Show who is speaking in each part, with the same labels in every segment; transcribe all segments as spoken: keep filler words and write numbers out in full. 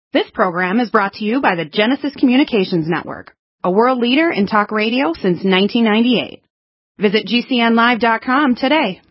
Speaker 1: This program is brought to you by the Genesis Communications Network, a world leader in talk radio since nineteen ninety-eight. Visit G C N live dot com today.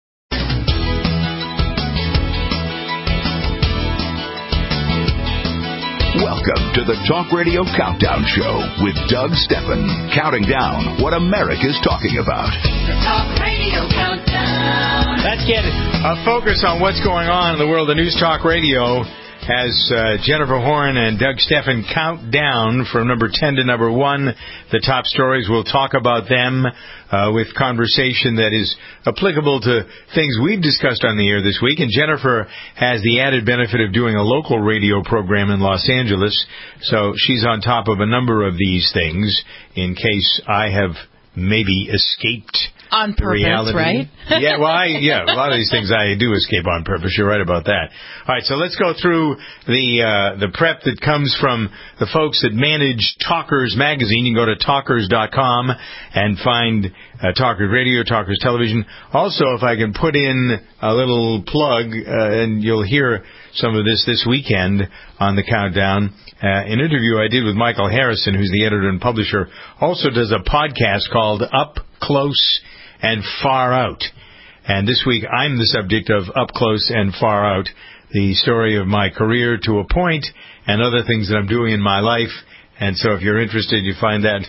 Speaker 2: Welcome to the Talk Radio Countdown Show with Doug Steffen, counting down what America's talking about.
Speaker 3: The Talk Radio Countdown.
Speaker 4: Let's get a focus on what's going on in the world of News Talk Radio as uh, Jennifer Horn and Doug Steffen count down from number ten to number one. The top stories, we'll talk about them uh, with conversation that is applicable to things we've discussed on the air this week. And Jennifer has the added benefit of doing a local radio program in Los Angeles, so she's on top of a number of these things in case I have maybe escaped
Speaker 5: on purpose,
Speaker 4: reality.
Speaker 5: Right?
Speaker 4: yeah, well, I, yeah, a lot of these things I do escape on purpose. You're right about that. All right, so let's go through the uh, the prep that comes from the folks that manage Talkers Magazine. You can go to talkers dot com and find uh, Talkers Radio, Talkers Television. Also, if I can put in a little plug, uh, and you'll hear some of this this weekend on the countdown. Uh, an interview I did with Michael Harrison, who's the editor and publisher, also does a podcast called Up Close and Far Out. And this week I'm the subject of Up Close and Far Out, the story of my career to a point and other things that I'm doing in my life. And so if you're interested, you find that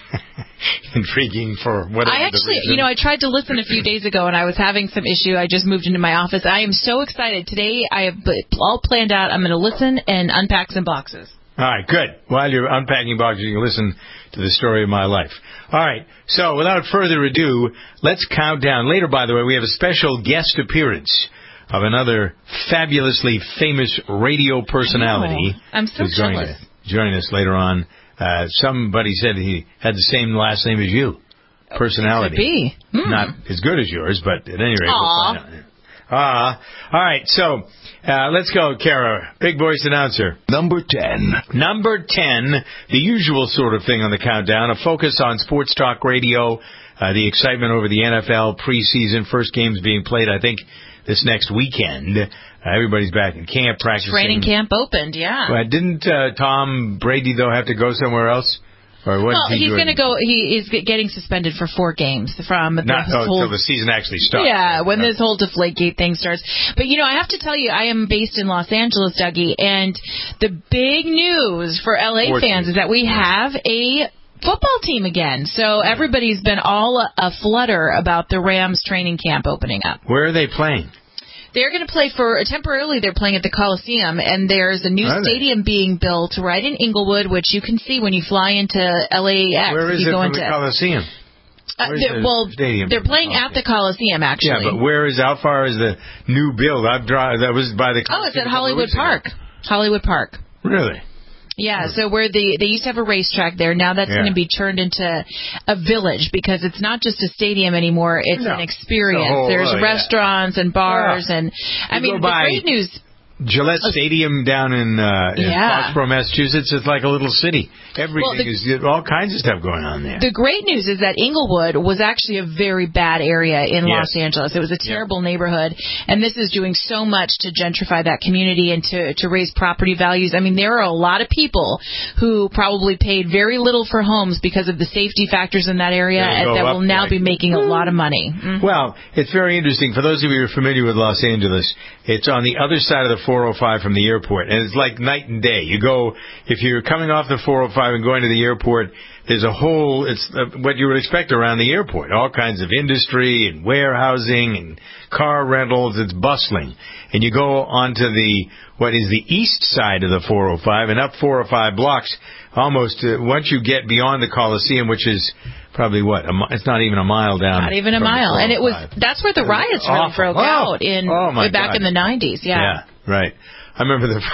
Speaker 4: intriguing for whatever
Speaker 5: I actually,
Speaker 4: the reason.
Speaker 5: you know, I tried to listen a few days ago, and I was having some issue. I just moved into my office. I am so excited. Today I have all planned out. I'm going to listen and unpack some boxes.
Speaker 4: All right, good. While you're unpacking boxes, you can listen to the story of my life. All right, so without further ado, let's count down. Later, by the way, we have a special guest appearance of another fabulously famous radio personality.
Speaker 5: Oh, I'm so
Speaker 4: who's going
Speaker 5: jealous.
Speaker 4: to join us later on. Uh, somebody said he had the same last name as you. Personality.
Speaker 5: Could be. Hmm.
Speaker 4: Not as good as yours, but at any rate,
Speaker 5: Aww.
Speaker 4: we'll find out. Ah, all right, so uh, let's go, Kara. Big voice announcer.
Speaker 2: Number ten.
Speaker 4: Number ten, the usual sort of thing on the countdown, a focus on sports talk radio, uh, the excitement over the N F L preseason, first games being played, I think, this next weekend. Uh, everybody's back in camp practicing.
Speaker 5: Training camp opened, yeah.
Speaker 4: Well, didn't uh, Tom Brady, though, have to go somewhere else? Or what
Speaker 5: Well,
Speaker 4: he
Speaker 5: he's going to go. He is getting suspended for four games from the
Speaker 4: Not oh,
Speaker 5: whole.
Speaker 4: until the season actually starts.
Speaker 5: Yeah, when
Speaker 4: no.
Speaker 5: this whole Deflategate thing starts. But you know, I have to tell you, I am based in Los Angeles, Dougie, and the big news for L A fans is that we have a football team again. So everybody's been all a flutter about the Rams training camp opening up.
Speaker 4: Where are they playing?
Speaker 5: They're going to play for, temporarily they're playing at the Coliseum, and there's a new
Speaker 4: Are
Speaker 5: stadium
Speaker 4: they?
Speaker 5: being built right in Inglewood, which you can see when you fly into L A X.
Speaker 4: Where is
Speaker 5: you
Speaker 4: it
Speaker 5: go
Speaker 4: from
Speaker 5: into,
Speaker 4: the Coliseum?
Speaker 5: Uh,
Speaker 4: Where's
Speaker 5: they're-
Speaker 4: the
Speaker 5: well,
Speaker 4: stadium?
Speaker 5: they're playing
Speaker 4: Okay.
Speaker 5: at the Coliseum, actually.
Speaker 4: Yeah, but where is, how far is the new build? I've drive, that was by the
Speaker 5: Oh, it's
Speaker 4: Coliseum
Speaker 5: at
Speaker 4: a couple
Speaker 5: Hollywood
Speaker 4: weeks ago.
Speaker 5: Park. Hollywood Park.
Speaker 4: Really?
Speaker 5: Yeah, so where the they used to have a racetrack there, now that's
Speaker 4: Yeah.
Speaker 5: going to be turned into a village because it's not just a stadium anymore; it's
Speaker 4: No.
Speaker 5: an experience.
Speaker 4: It's a whole-
Speaker 5: There's
Speaker 4: oh, yeah.
Speaker 5: restaurants and bars,
Speaker 4: Yeah.
Speaker 5: and I
Speaker 4: You
Speaker 5: mean
Speaker 4: go
Speaker 5: the
Speaker 4: by-
Speaker 5: great news.
Speaker 4: Gillette Stadium down in, uh, in
Speaker 5: Yeah.
Speaker 4: Foxborough, Massachusetts, is like a little city. Everything
Speaker 5: Well, the-
Speaker 4: is all kinds of stuff going on there.
Speaker 5: The great news is that Inglewood was actually a very bad area in
Speaker 4: Yes.
Speaker 5: Los Angeles. It was a terrible neighborhood, and this is doing so much to gentrify that community and to, to raise property values. I mean, there are a lot of people who probably paid very little for homes because of the safety factors in that area
Speaker 4: They'll
Speaker 5: and
Speaker 4: go
Speaker 5: that will
Speaker 4: up,
Speaker 5: now
Speaker 4: like-
Speaker 5: be making a lot of money. Mhm.
Speaker 4: Well, it's very interesting. For those of you who are familiar with Los Angeles, it's on the other side of the four oh five from the airport, and it's like night and day. You go, if you're coming off the four oh five and going to the airport, there's a whole, it's uh, what you would expect around the airport, all kinds of industry and warehousing and car rentals. It's bustling. And you go onto the, what is the east side of the four oh five and up four or five blocks, almost, uh, once you get beyond the Coliseum, which is probably what, a, mi- it's not even a mile down.
Speaker 5: Not even a
Speaker 4: from the
Speaker 5: mile. And it was,
Speaker 4: four oh five.
Speaker 5: that's where the riots really
Speaker 4: Awful.
Speaker 5: broke
Speaker 4: Oh.
Speaker 5: out in,
Speaker 4: Oh, my
Speaker 5: back
Speaker 4: God.
Speaker 5: in the nineties. Yeah.
Speaker 4: Yeah, right. I remember the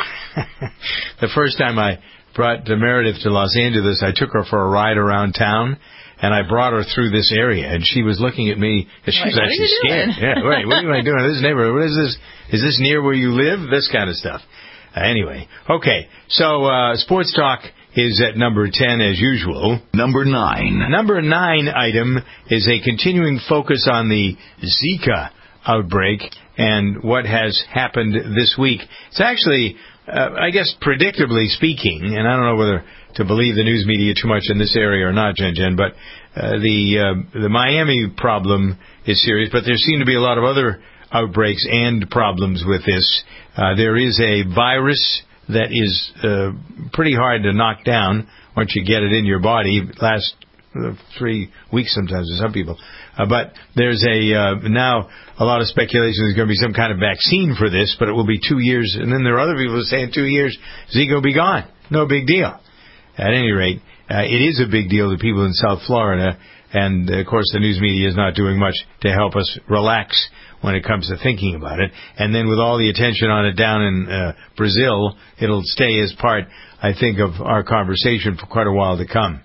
Speaker 4: the first time I brought Meredith to Los Angeles, I took her for a ride around town, and I brought her through this area, and she was looking at me, and she
Speaker 5: Like,
Speaker 4: was
Speaker 5: what are
Speaker 4: actually
Speaker 5: you
Speaker 4: scared.
Speaker 5: doing?
Speaker 4: Yeah, right. What am I doing in this neighborhood? What is this? Is this near where you live? This kind of stuff. Uh, anyway, okay. So uh, Sports Talk is at number ten as usual.
Speaker 2: Number nine.
Speaker 4: Number nine item is a continuing focus on the Zika outbreak and what has happened this week. It's actually uh, I guess predictably speaking, and I don't know whether to believe the news media too much in this area or not, Jen Jen, but uh, the uh, the Miami problem is serious, but there seem to be a lot of other outbreaks and problems with this. Uh, there is a virus that is uh, pretty hard to knock down once you get it in your body. It lasts uh, three weeks sometimes for some people. Uh, but there's a uh, now a lot of speculation there's going to be some kind of vaccine for this, but it will be two years. And then there are other people who say in two years, Zika will be gone. No big deal. At any rate, uh, it is a big deal to people in South Florida. And, of course, the news media is not doing much to help us relax when it comes to thinking about it. And then with all the attention on it down in uh, Brazil, it'll stay as part, I think, of our conversation for quite a while to come.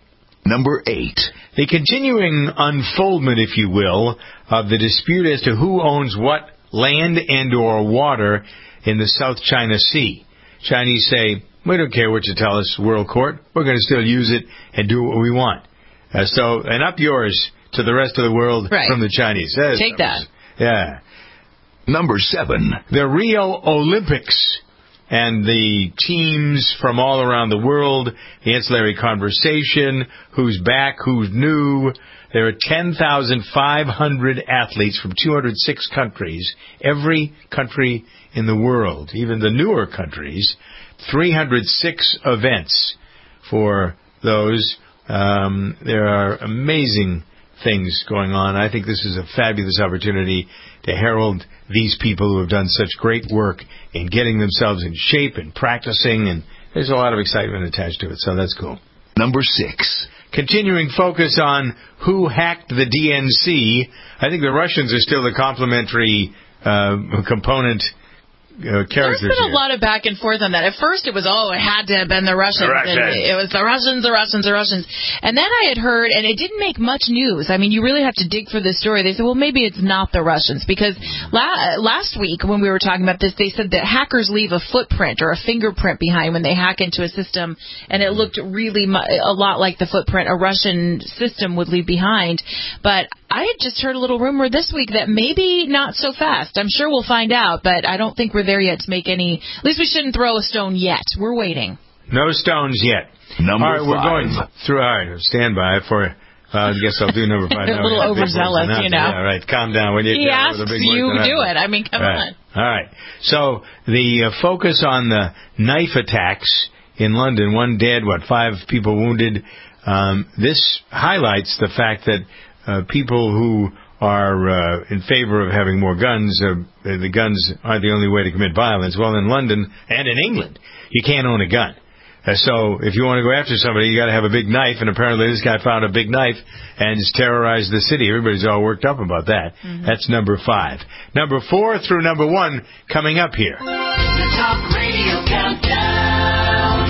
Speaker 2: Number eight.
Speaker 4: The continuing unfoldment, if you will, of the dispute as to who owns what land and or water in the South China Sea. Chinese say, we don't care what you tell us, World Court. We're going to still use it and do what we want. Uh, so, and up yours to the rest of the world
Speaker 5: right.
Speaker 4: from the Chinese. That's
Speaker 5: Take that.
Speaker 4: Yeah.
Speaker 2: Number seven.
Speaker 4: The Rio Olympics and the teams from all around the world, the ancillary conversation, who's back, who's new. There are ten thousand five hundred athletes from two hundred six countries, every country in the world, even the newer countries, three hundred six events for those. Um, there are amazing things going on. I think this is a fabulous opportunity to herald these people who have done such great work in getting themselves in shape and practicing, and there's a lot of excitement attached to it, so that's cool.
Speaker 2: Number six.
Speaker 4: Continuing focus on who hacked the D N C. I think the Russians are still the complementary uh, component Uh, characters
Speaker 5: There's been
Speaker 4: here.
Speaker 5: a lot of back and forth on that. At first it was, oh, it had to have been the Russians.
Speaker 4: The Russians.
Speaker 5: And it was the Russians, the Russians, the Russians. And then I had heard, and it didn't make much news. I mean, you really have to dig for this story. They said, well, maybe it's not the Russians. Because la- last week when we were talking about this, they said that hackers leave a footprint or a fingerprint behind when they hack into a system. And it looked really mu- a lot like the footprint a Russian system would leave behind. But I had just heard a little rumor this week that maybe not so fast. I'm sure we'll find out, but I don't think we're there yet to make any... At least we shouldn't throw a stone yet. We're waiting.
Speaker 4: No stones yet.
Speaker 2: Number
Speaker 4: all right,
Speaker 2: five.
Speaker 4: We're going through... All right, stand by for... Uh, I guess I'll do number five.
Speaker 5: A little overzealous, you know.
Speaker 4: Yeah, right. Calm down. When you
Speaker 5: he asked
Speaker 4: the big
Speaker 5: you
Speaker 4: words
Speaker 5: do it. I mean, come
Speaker 4: right.
Speaker 5: on.
Speaker 4: All right. So the uh, focus on the knife attacks in London, one dead, what, five people wounded. Um, this highlights the fact that uh, people who are uh, in favor of having more guns, uh, the guns aren't the only way to commit violence. Well, in London and in England, you can't own a gun. Uh, so if you want to go after somebody, you got to have a big knife, and apparently this guy found a big knife and has terrorized the city. Everybody's all worked up about that. Mm-hmm. That's number five. Number four through number one coming up here.
Speaker 3: The Talk Radio Countdown.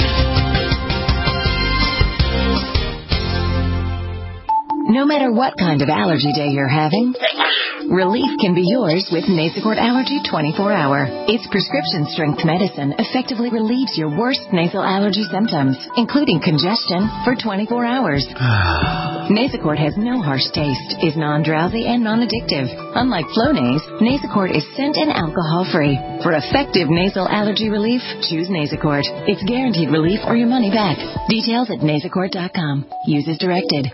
Speaker 6: No matter what kind of allergy day you're having, relief can be yours with Nasacort Allergy twenty-four hour. Its prescription-strength medicine effectively relieves your worst nasal allergy symptoms, including congestion, for twenty-four hours. Nasacort has no harsh taste, is non-drowsy, and non-addictive. Unlike Flonase, Nasacort is scent and alcohol-free. For effective nasal allergy relief, choose Nasacort. It's guaranteed relief or your money back. Details at nasacort dot com. Use as directed.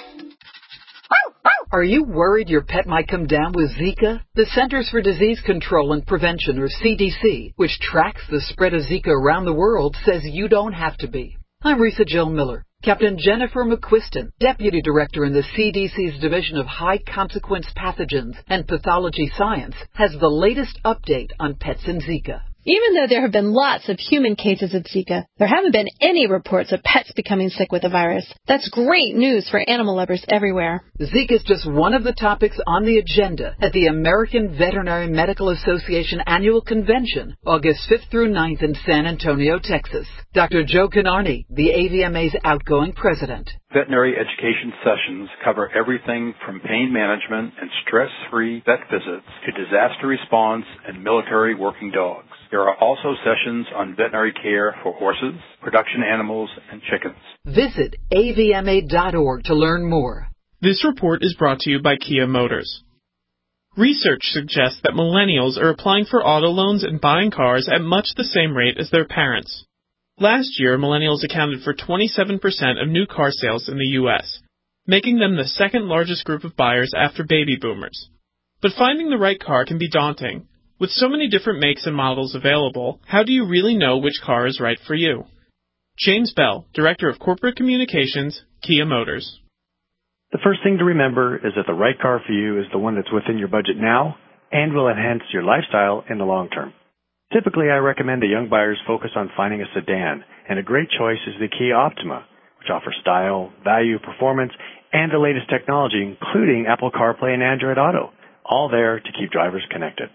Speaker 7: Are you worried your pet might come down with Zika? The Centers for Disease Control and Prevention, or C D C, which tracks the spread of Zika around the world, says you don't have to be. I'm Risa Jill Miller. Captain Jennifer McQuiston, Deputy Director in the C D C's Division of High Consequence Pathogens and Pathology Science, has the latest update on pets and Zika.
Speaker 8: Even though there have been lots of human cases of Zika, there haven't been any reports of pets becoming sick with the virus. That's great news for animal lovers everywhere.
Speaker 7: Zika is just one of the topics on the agenda at the American Veterinary Medical Association Annual Convention, August fifth through ninth in San Antonio, Texas. Doctor Joe Canarney, the A V M A's outgoing president.
Speaker 9: Veterinary education sessions cover everything from pain management and stress-free vet visits to disaster response and military working dogs. There are also sessions on veterinary care for horses, production animals, and chickens.
Speaker 7: Visit A V M A dot org to learn more.
Speaker 10: This report is brought to you by Kia Motors. Research suggests that millennials are applying for auto loans and buying cars at much the same rate as their parents. Last year, millennials accounted for twenty-seven percent of new car sales in the U S, making them the second largest group of buyers after baby boomers. But finding the right car can be daunting. With so many different makes and models available, how do you really know which car is right for you? James Bell, Director of Corporate Communications, Kia Motors.
Speaker 11: The first thing to remember is that the right car for you is the one that's within your budget now and will enhance your lifestyle in the long term. Typically, I recommend that young buyers focus on finding a sedan, and a great choice is the Kia Optima, which offers style, value, performance, and the latest technology, including Apple CarPlay and Android Auto, all there to keep drivers connected.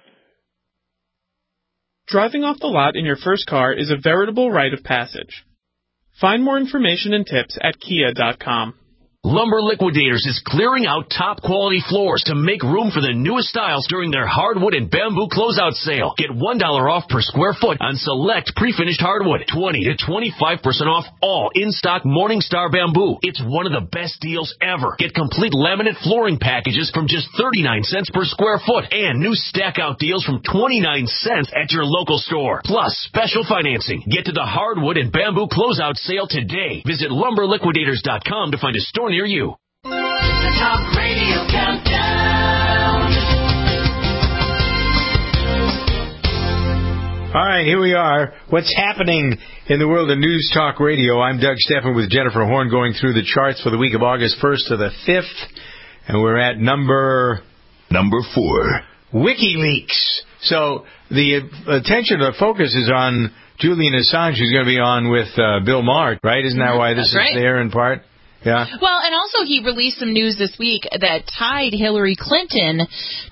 Speaker 10: Driving off the lot in your first car is a veritable rite of passage. Find more information and tips at kia dot com.
Speaker 12: Lumber Liquidators is clearing out top-quality floors to make room for the newest styles during their hardwood and bamboo closeout sale. Get one dollar off per square foot on select pre-finished hardwood. twenty to twenty-five percent off all in-stock Morningstar bamboo. It's one of the best deals ever. Get complete laminate flooring packages from just thirty-nine cents per square foot and new stack-out deals from twenty-nine cents at your local store. Plus, special financing. Get to the hardwood and bamboo closeout sale today. Visit lumber liquidators dot com to find a store near you.
Speaker 3: The Talk Radio Countdown.
Speaker 4: All right, here we are. What's happening in the world of News Talk Radio? I'm Doug Steffen with Jennifer Horn going through the charts for the week of August first to the fifth. And we're at number...
Speaker 2: Number four.
Speaker 4: WikiLeaks. So the attention, the focus is on Julian Assange, who's going to be on with uh, Bill Maher, right? Isn't that why this
Speaker 5: That's
Speaker 4: is
Speaker 5: right.
Speaker 4: there in part? Yeah.
Speaker 5: Well, and also he released some news this week that tied Hillary Clinton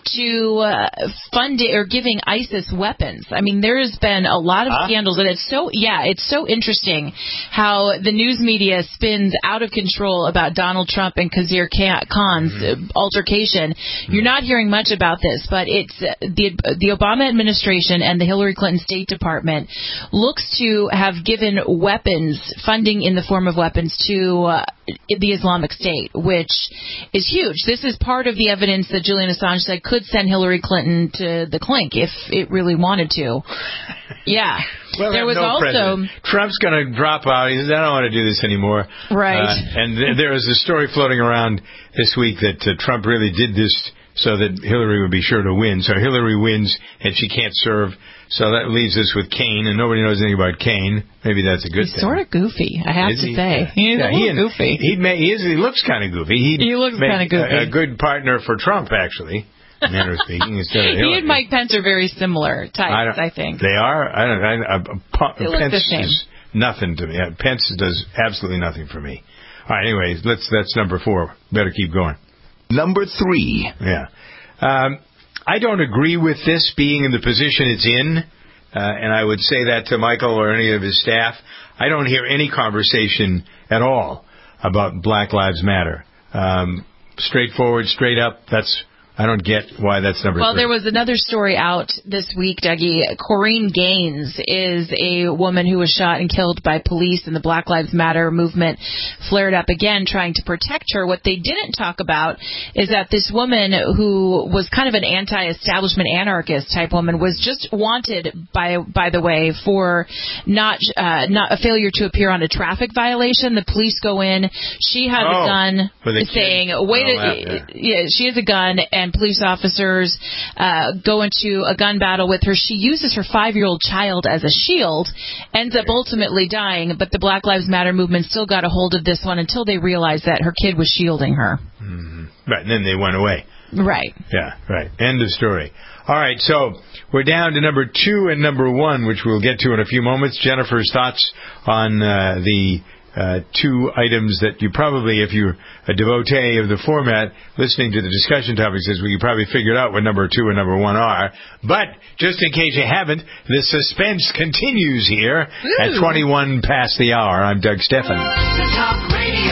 Speaker 5: to uh, funding or giving ISIS weapons. I mean, there's been a lot of
Speaker 4: huh?
Speaker 5: scandals, and it's so yeah, it's so interesting how the news media spins out of control about Donald Trump and Khizr Khan's mm-hmm. altercation. Mm-hmm. You're not hearing much about this, but it's uh, the the Obama administration and the Hillary Clinton State Department looks to have given weapons, funding in the form of weapons to uh, the Islamic State, which is huge. This is part of the evidence that Julian Assange said could send Hillary Clinton to the clink if it really wanted to. Yeah.
Speaker 4: Well,
Speaker 5: there was
Speaker 4: no
Speaker 5: also
Speaker 4: president. Trump's going to drop out. He says, I don't want to do this anymore.
Speaker 5: Right.
Speaker 4: Uh, and th- there was a story floating around this week that uh, Trump really did this so that Hillary would be sure to win. So Hillary wins and she can't serve. So that leaves us with Kane, and nobody knows anything about Kane. Maybe that's a good
Speaker 5: He's
Speaker 4: thing.
Speaker 5: sort of goofy, I have
Speaker 4: Is
Speaker 5: to
Speaker 4: he?
Speaker 5: say. He's
Speaker 4: yeah,
Speaker 5: a
Speaker 4: he
Speaker 5: little goofy.
Speaker 4: He, may, he, is, he looks kind of goofy. He'd
Speaker 5: he looks kind of goofy.
Speaker 4: A, a good partner for Trump, actually, manner of speaking, instead of Hillary.
Speaker 5: He and Mike Pence are very similar types, I, I think.
Speaker 4: They are? I don't I, I, I,
Speaker 5: they look
Speaker 4: Pence
Speaker 5: the same.
Speaker 4: is nothing to me. Pence does absolutely nothing for me. All right, anyways, let's, that's number four. Better keep going.
Speaker 2: Number three.
Speaker 4: Yeah. Um, I don't agree with this being in the position it's in. Uh, and I would say that to Michael or any of his staff. I don't hear any conversation at all about Black Lives Matter. Um, straightforward, straight up, that's... I don't get why that's number
Speaker 5: well,
Speaker 4: three.
Speaker 5: Well, there was another story out this week, Dougie. Corinne Gaines is a woman who was shot and killed by police, and the Black Lives Matter movement flared up again trying to protect her. What they didn't talk about is that this woman, who was kind of an anti-establishment anarchist type woman, was just wanted, by by the way, for not uh, not a failure to appear on a traffic violation. The police go in. She has
Speaker 4: oh,
Speaker 5: a gun saying, wait,
Speaker 4: oh,
Speaker 5: a, yeah. yeah, she has a gun, and police officers uh, go into a gun battle with her. She uses her five-year-old child as a shield, ends up ultimately dying, but the Black Lives Matter movement still got a hold of this one until they realized that her kid was shielding her.
Speaker 4: Mm-hmm. Right, and then they went away.
Speaker 5: Right.
Speaker 4: Yeah, right. End of story. All right, so we're down to number two and number one, which we'll get to in a few moments. Jennifer's thoughts on uh, the Uh, two items that you probably, if you're a devotee of the format, listening to the discussion topics this week, you probably figured out what number two and number one are. But just in case you haven't, the suspense continues here Ooh. At twenty-one past the hour. I'm Doug Steffen.
Speaker 3: The Talk Radio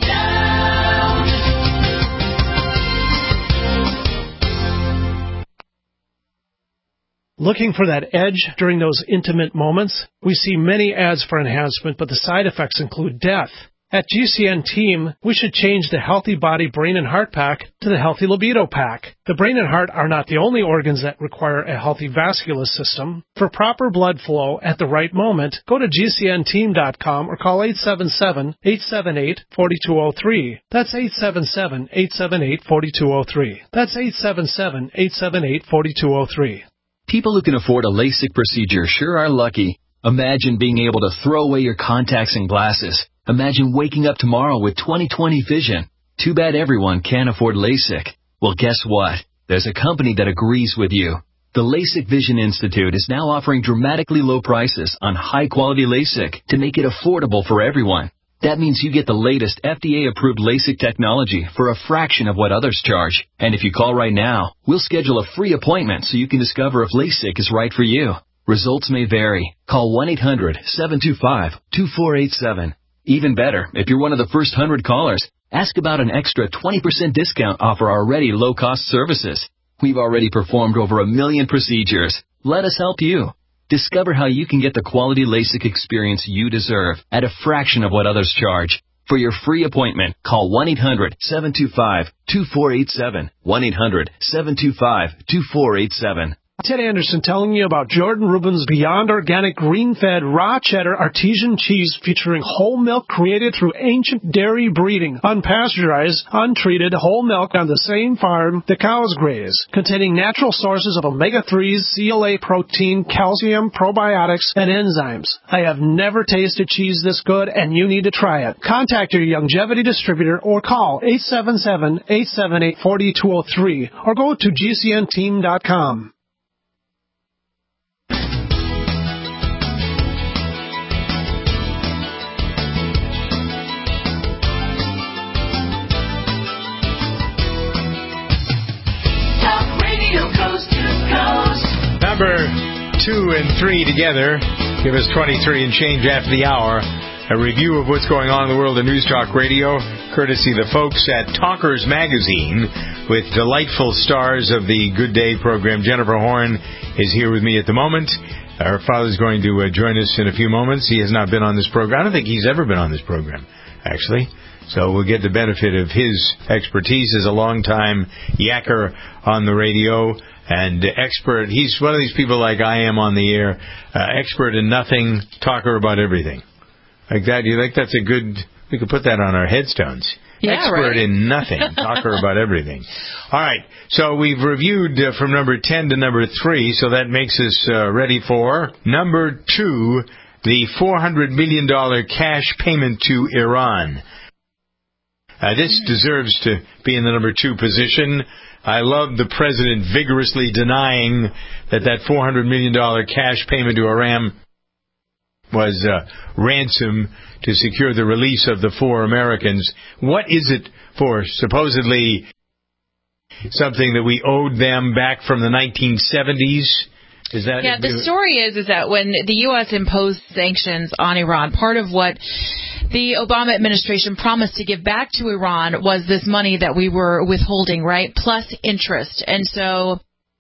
Speaker 3: Countdown.
Speaker 13: Looking for that edge during those intimate moments? We see many ads for enhancement, but the side effects include death. At G C N Team, we should change the Healthy Body, Brain, and Heart Pack to the Healthy Libido Pack. The brain and heart are not the only organs that require a healthy vascular system. For proper blood flow at the right moment, go to G C N team dot com or call eight seven seven, eight seven eight, four two zero three. That's eight seven seven, eight seven eight, four two zero three. That's eight seven seven, eight seven eight, four two zero three.
Speaker 14: People who can afford a LASIK procedure sure are lucky. Imagine being able to throw away your contacts and glasses. Imagine waking up tomorrow with twenty twenty vision. Too bad everyone can't afford LASIK. Well, guess what? There's a company that agrees with you. The LASIK Vision Institute is now offering dramatically low prices on high-quality LASIK to make it affordable for everyone. That means you get the latest F D A-approved LASIK technology for a fraction of what others charge. And if you call right now, we'll schedule a free appointment so you can discover if LASIK is right for you. Results may vary. Call one eight hundred, seven two five, two four eight seven. Even better, if you're one of the first one hundred callers, ask about an extra twenty percent discount off our already low-cost services. We've already performed over a million procedures. Let us help you. Discover how you can get the quality LASIK experience you deserve at a fraction of what others charge. For your free appointment, call one eight hundred, seven two five, two four eight seven. one eight hundred, seven two five, two four eight seven.
Speaker 13: Ted Anderson telling you about Jordan Rubin's Beyond Organic Green-Fed Raw Cheddar Artesian Cheese featuring whole milk created through ancient dairy breeding, unpasteurized, untreated whole milk on the same farm the cows graze, containing natural sources of omega threes, C L A protein, calcium, probiotics, and enzymes. I have never tasted cheese this good, and you need to try it. Contact your Longevity distributor or call eight seven seven, eight seven eight, four two zero three or go to G C N team dot com.
Speaker 4: Number two and three together give us twenty-three and change after the hour. A review of what's going on in the world of News Talk Radio, courtesy of the folks at Talkers Magazine, with delightful stars of the Good Day program. Jennifer Horn is here with me at the moment. Her father's going to uh, join us in a few moments. He has not been on this program. I don't think he's ever been on this program, actually. So we'll get the benefit of his expertise as a longtime yacker on the radio. And expert, he's one of these people like I am on the air, uh, expert in nothing, talker about everything. Like that, you think that's a good, we could put that on our headstones.
Speaker 5: Yeah,
Speaker 4: expert
Speaker 5: right.
Speaker 4: in nothing, talker about everything. All right, so we've reviewed uh, from number ten to number three, so that makes us uh, ready for number two, the four hundred million dollars cash payment to Iran. Uh, this deserves to be in the number two position. I love the president vigorously denying that that four hundred million dollars cash payment to Iran was uh, ransom to secure the release of the four Americans. What is it for? Supposedly something that we owed them back from the nineteen seventies? Is that
Speaker 5: yeah, the story is is that when the U S imposed sanctions on Iran, part of what the Obama administration promised to give back to Iran was this money that we were withholding, right, plus interest. And so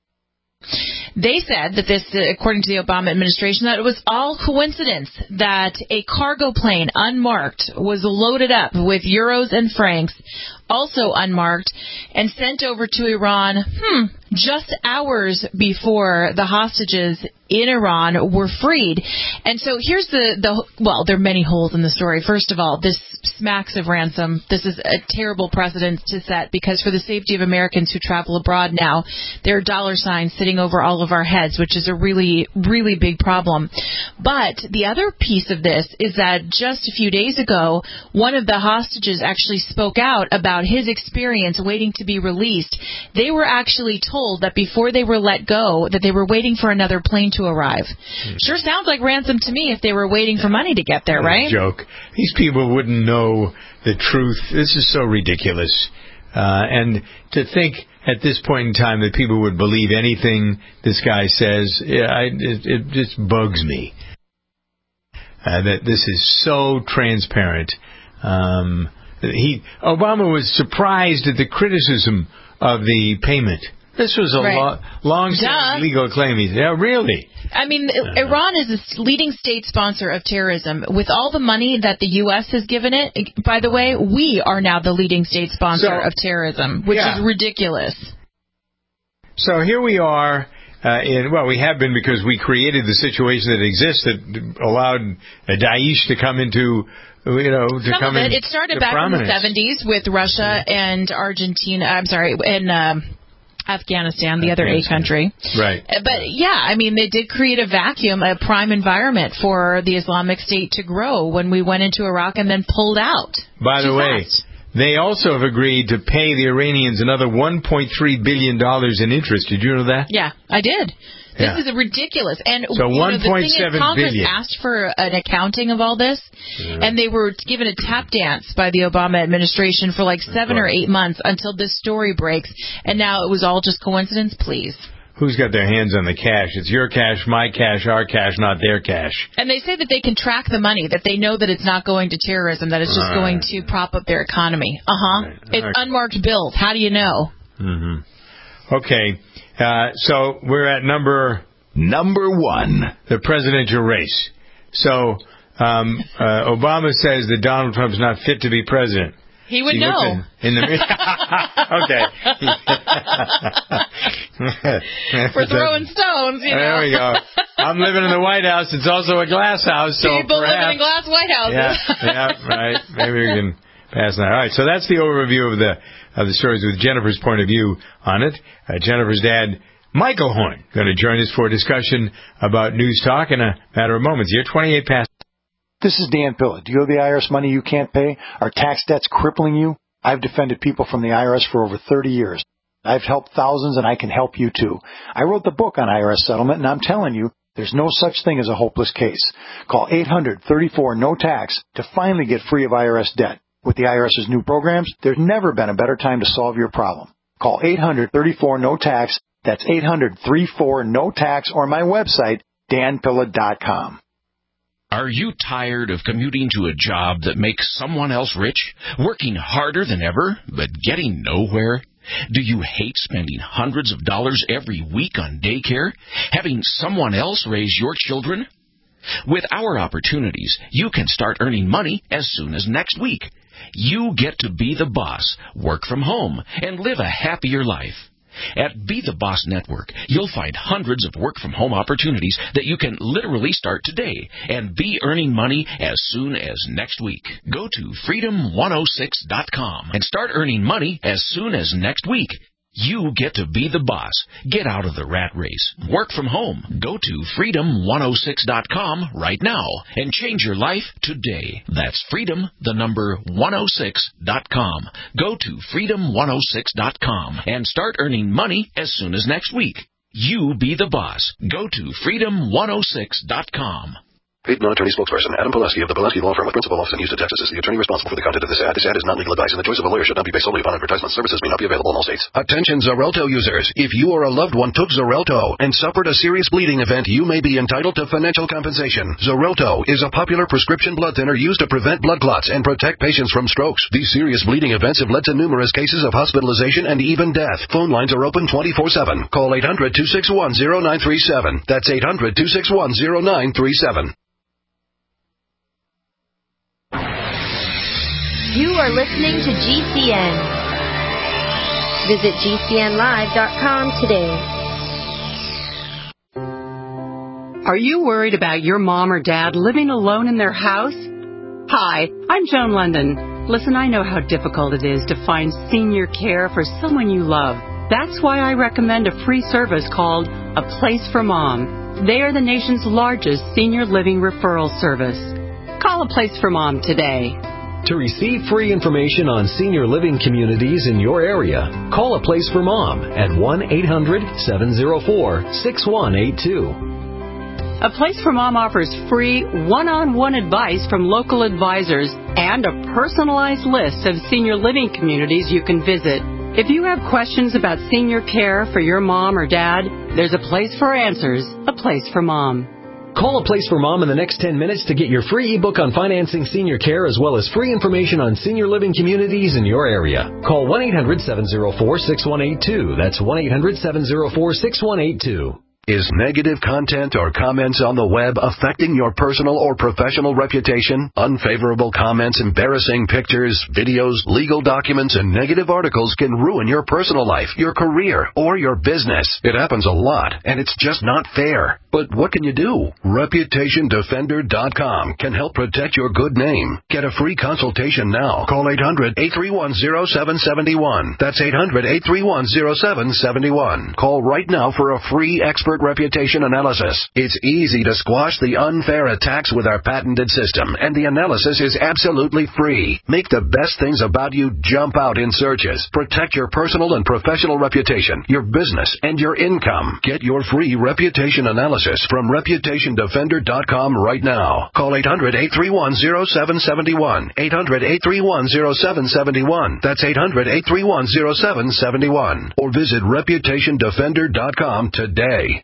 Speaker 5: they said that this, according to the Obama administration, that it was all coincidence that a cargo plane, unmarked, was loaded up with euros and francs, also unmarked, and sent over to Iran, hmm, just hours before the hostages in Iran were freed. And so here's the, the, well, there are many holes in the story. First of all, this smacks of ransom. This is a terrible precedent to set because for the safety of Americans who travel abroad now, there are dollar signs sitting over all of our heads, which is a really, really big problem. But the other piece of this is that just a few days ago, one of the hostages actually spoke out about his experience waiting to be released. They were actually told that before they were let go, that they were waiting for another plane to arrive. Hmm. Sure sounds like ransom to me if they were waiting for money to get there, right?
Speaker 4: Joke. These people wouldn't know the truth. This is so ridiculous. Uh, and to think at this point in time that people would believe anything this guy says, yeah, I, it, it just bugs me. Uh, that this is so transparent. Um, he Obama was surprised at the criticism of the payment This was a
Speaker 5: Right.
Speaker 4: lo- long-standing legal claim. Yeah, really?
Speaker 5: I mean, Iran is a leading state sponsor of terrorism. With all the money that the U S has given it, by the way, we are now the leading state sponsor
Speaker 4: So-
Speaker 5: of terrorism, which
Speaker 4: Yeah.
Speaker 5: is ridiculous.
Speaker 4: So here we are. Uh, in, well, we have been because we created the situation that exists that allowed uh, Daesh to come into, you know, to
Speaker 5: Some
Speaker 4: come
Speaker 5: of it,
Speaker 4: in
Speaker 5: it started
Speaker 4: to
Speaker 5: back
Speaker 4: prominence.
Speaker 5: in the seventies with Russia and Argentina. I'm sorry, and um, Afghanistan, the other A country.
Speaker 4: Right.
Speaker 5: Uh, But yeah, I mean, they did create a vacuum, a prime environment for the Islamic State to grow when we went into Iraq and then pulled out.
Speaker 4: By the
Speaker 5: Too
Speaker 4: way,
Speaker 5: fast.
Speaker 4: they also have agreed to pay the Iranians another one point three billion dollars in interest. Did you know that?
Speaker 5: Yeah, I did.
Speaker 4: Yeah.
Speaker 5: This is ridiculous. And
Speaker 4: So
Speaker 5: you know, the thing is,
Speaker 4: one point seven
Speaker 5: Congress
Speaker 4: billion.
Speaker 5: asked for an accounting of all this,
Speaker 4: Yeah.
Speaker 5: and they were given a tap dance by the Obama administration for like seven or eight months until this story breaks, and now it was all just coincidence. Please.
Speaker 4: Who's got their hands on the cash? It's your cash, my cash, our cash, not their cash.
Speaker 5: And they say that they can track the money, that they know that it's not going to terrorism, that it's just
Speaker 4: All
Speaker 5: going
Speaker 4: right.
Speaker 5: to prop up their economy. Uh-huh. It's
Speaker 4: right.
Speaker 5: unmarked bills. How do you know?
Speaker 4: Mm-hmm. Okay. Uh, so we're at number...
Speaker 2: Number one.
Speaker 4: The presidential race. So um, uh, Obama says that Donald Trump's not fit to be president.
Speaker 5: He would
Speaker 4: He
Speaker 5: know.
Speaker 4: looked In, in the okay.
Speaker 5: For throwing stones, you know.
Speaker 4: There we go. I'm living in the White House. It's also a glass house. So
Speaker 5: People
Speaker 4: perhaps,
Speaker 5: living in glass White Houses.
Speaker 4: Yeah, yeah, right. Maybe we can pass that. All right, so that's the overview of the of the stories with Jennifer's point of view on it. Uh, Jennifer's dad, Michael Horn, going to join us for a discussion about News Talk in a matter of moments. You're twenty-eight past.
Speaker 15: This is Dan Pilla. Do you owe the I R S money you can't pay? Are tax debts crippling you? I've defended people from the I R S for over thirty years. I've helped thousands, and I can help you too. I wrote the book on I R S settlement, and I'm telling you, there's no such thing as a hopeless case. Call eight hundred thirty-four no tax to finally get free of I R S debt. With the IRS's new programs, there's never been a better time to solve your problem. Call eight hundred thirty-four no tax. That's eight hundred thirty-four no tax, or my website, dan pilla dot com.
Speaker 16: Are you tired of commuting to a job that makes someone else rich, working harder than ever, but getting nowhere? Do you hate spending hundreds of dollars every week on daycare, having someone else raise your children? With our opportunities, you can start earning money as soon as next week. You get to be the boss, work from home, and live a happier life. At Be the Boss Network, you'll find hundreds of work-from-home opportunities that you can literally start today and be earning money as soon as next week. Go to freedom one oh six dot com and start earning money as soon as next week. You get to be the boss. Get out of the rat race. Work from home. Go to freedom one oh six dot com right now and change your life today. That's freedom, the number one oh six dot com. Go to freedom one oh six dot com and start earning money as soon as next week. You be the boss. Go to freedom one oh six dot com.
Speaker 17: Paid non-attorney spokesperson Adam Pileski of the Pileski Law Firm with principal office in Houston, Texas, is the attorney responsible for the content of this ad. This ad is not legal advice, and the choice of a lawyer should not be based solely upon advertisement. Services may not be available in all states.
Speaker 18: Attention Xarelto users. If you or a loved one took Xarelto and suffered a serious bleeding event, you may be entitled to financial compensation. Xarelto is a popular prescription blood thinner used to prevent blood clots and protect patients from strokes. These serious bleeding events have led to numerous cases of hospitalization and even death. Phone lines are open twenty-four seven. Call eight hundred two six one oh nine three seven. That's eight hundred two six one oh nine three seven.
Speaker 19: You are listening to G C N. Visit G C N live dot com today.
Speaker 1: Are you worried about your mom or dad living alone in their house? Hi, I'm Joan London. Listen, I know how difficult it is to find senior care for someone you love. That's why I recommend a free service called A Place for Mom. They are the nation's largest senior living referral service. Call A Place for Mom today.
Speaker 20: To receive free information on senior living communities in your area, call A Place for Mom at one eight hundred seven oh four six one eight two.
Speaker 1: A Place for Mom offers free one-on-one advice from local advisors and a personalized list of senior living communities you can visit. If you have questions about senior care for your mom or dad, there's a place for answers, A Place for Mom.
Speaker 20: Call A Place for Mom in the next ten minutes to get your free ebook on financing senior care as well as free information on senior living communities in your area. Call one eight hundred seven oh four six one eight two. That's one eight hundred seven oh four six one eight two.
Speaker 18: Is negative content or comments on the web affecting your personal or professional reputation? Unfavorable comments, embarrassing pictures, videos, legal documents, and negative articles can ruin your personal life, your career, or your business. It happens a lot, and it's just not fair. But what can you do? Reputation Defender dot com can help protect your good name. Get a free consultation now. Call eight hundred eight three one oh seven seven one. That's eight hundred eight three one oh seven seven one. Call right now for a free expert reputation analysis. It's easy to squash the unfair attacks with our patented system, and the analysis is absolutely free. Make the best things about you jump out in searches. Protect your personal and professional reputation, your business, and your income. Get your free reputation analysis from Reputation Defender dot com right now. Call eight hundred eight three one oh seven seven one. eight hundred eight three one oh seven seven one. That's eight hundred eight three one oh seven seven one. Or visit Reputation Defender dot com today.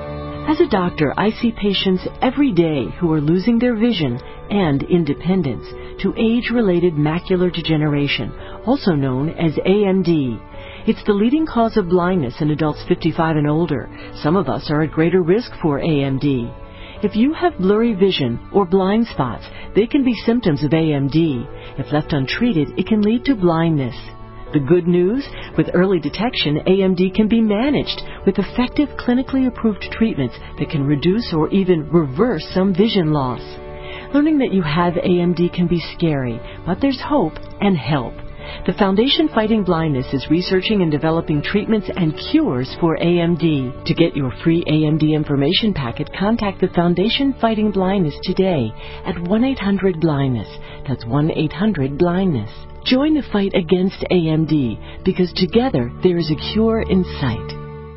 Speaker 21: As a doctor, I see patients every day who are losing their vision and independence to age-related macular degeneration, also known as A M D. It's the leading cause of blindness in adults fifty-five and older. Some of us are at greater risk for A M D. If you have blurry vision or blind spots, they can be symptoms of A M D. If left untreated, it can lead to blindness. The good news? With early detection, A M D can be managed with effective clinically approved treatments that can reduce or even reverse some vision loss. Learning that you have A M D can be scary, but there's hope and help. The Foundation Fighting Blindness is researching and developing treatments and cures for A M D. To get your free A M D information packet, contact the Foundation Fighting Blindness today at one eight hundred blindness. That's one eight hundred blindness. Join the fight against A M D, because together there is a cure in sight.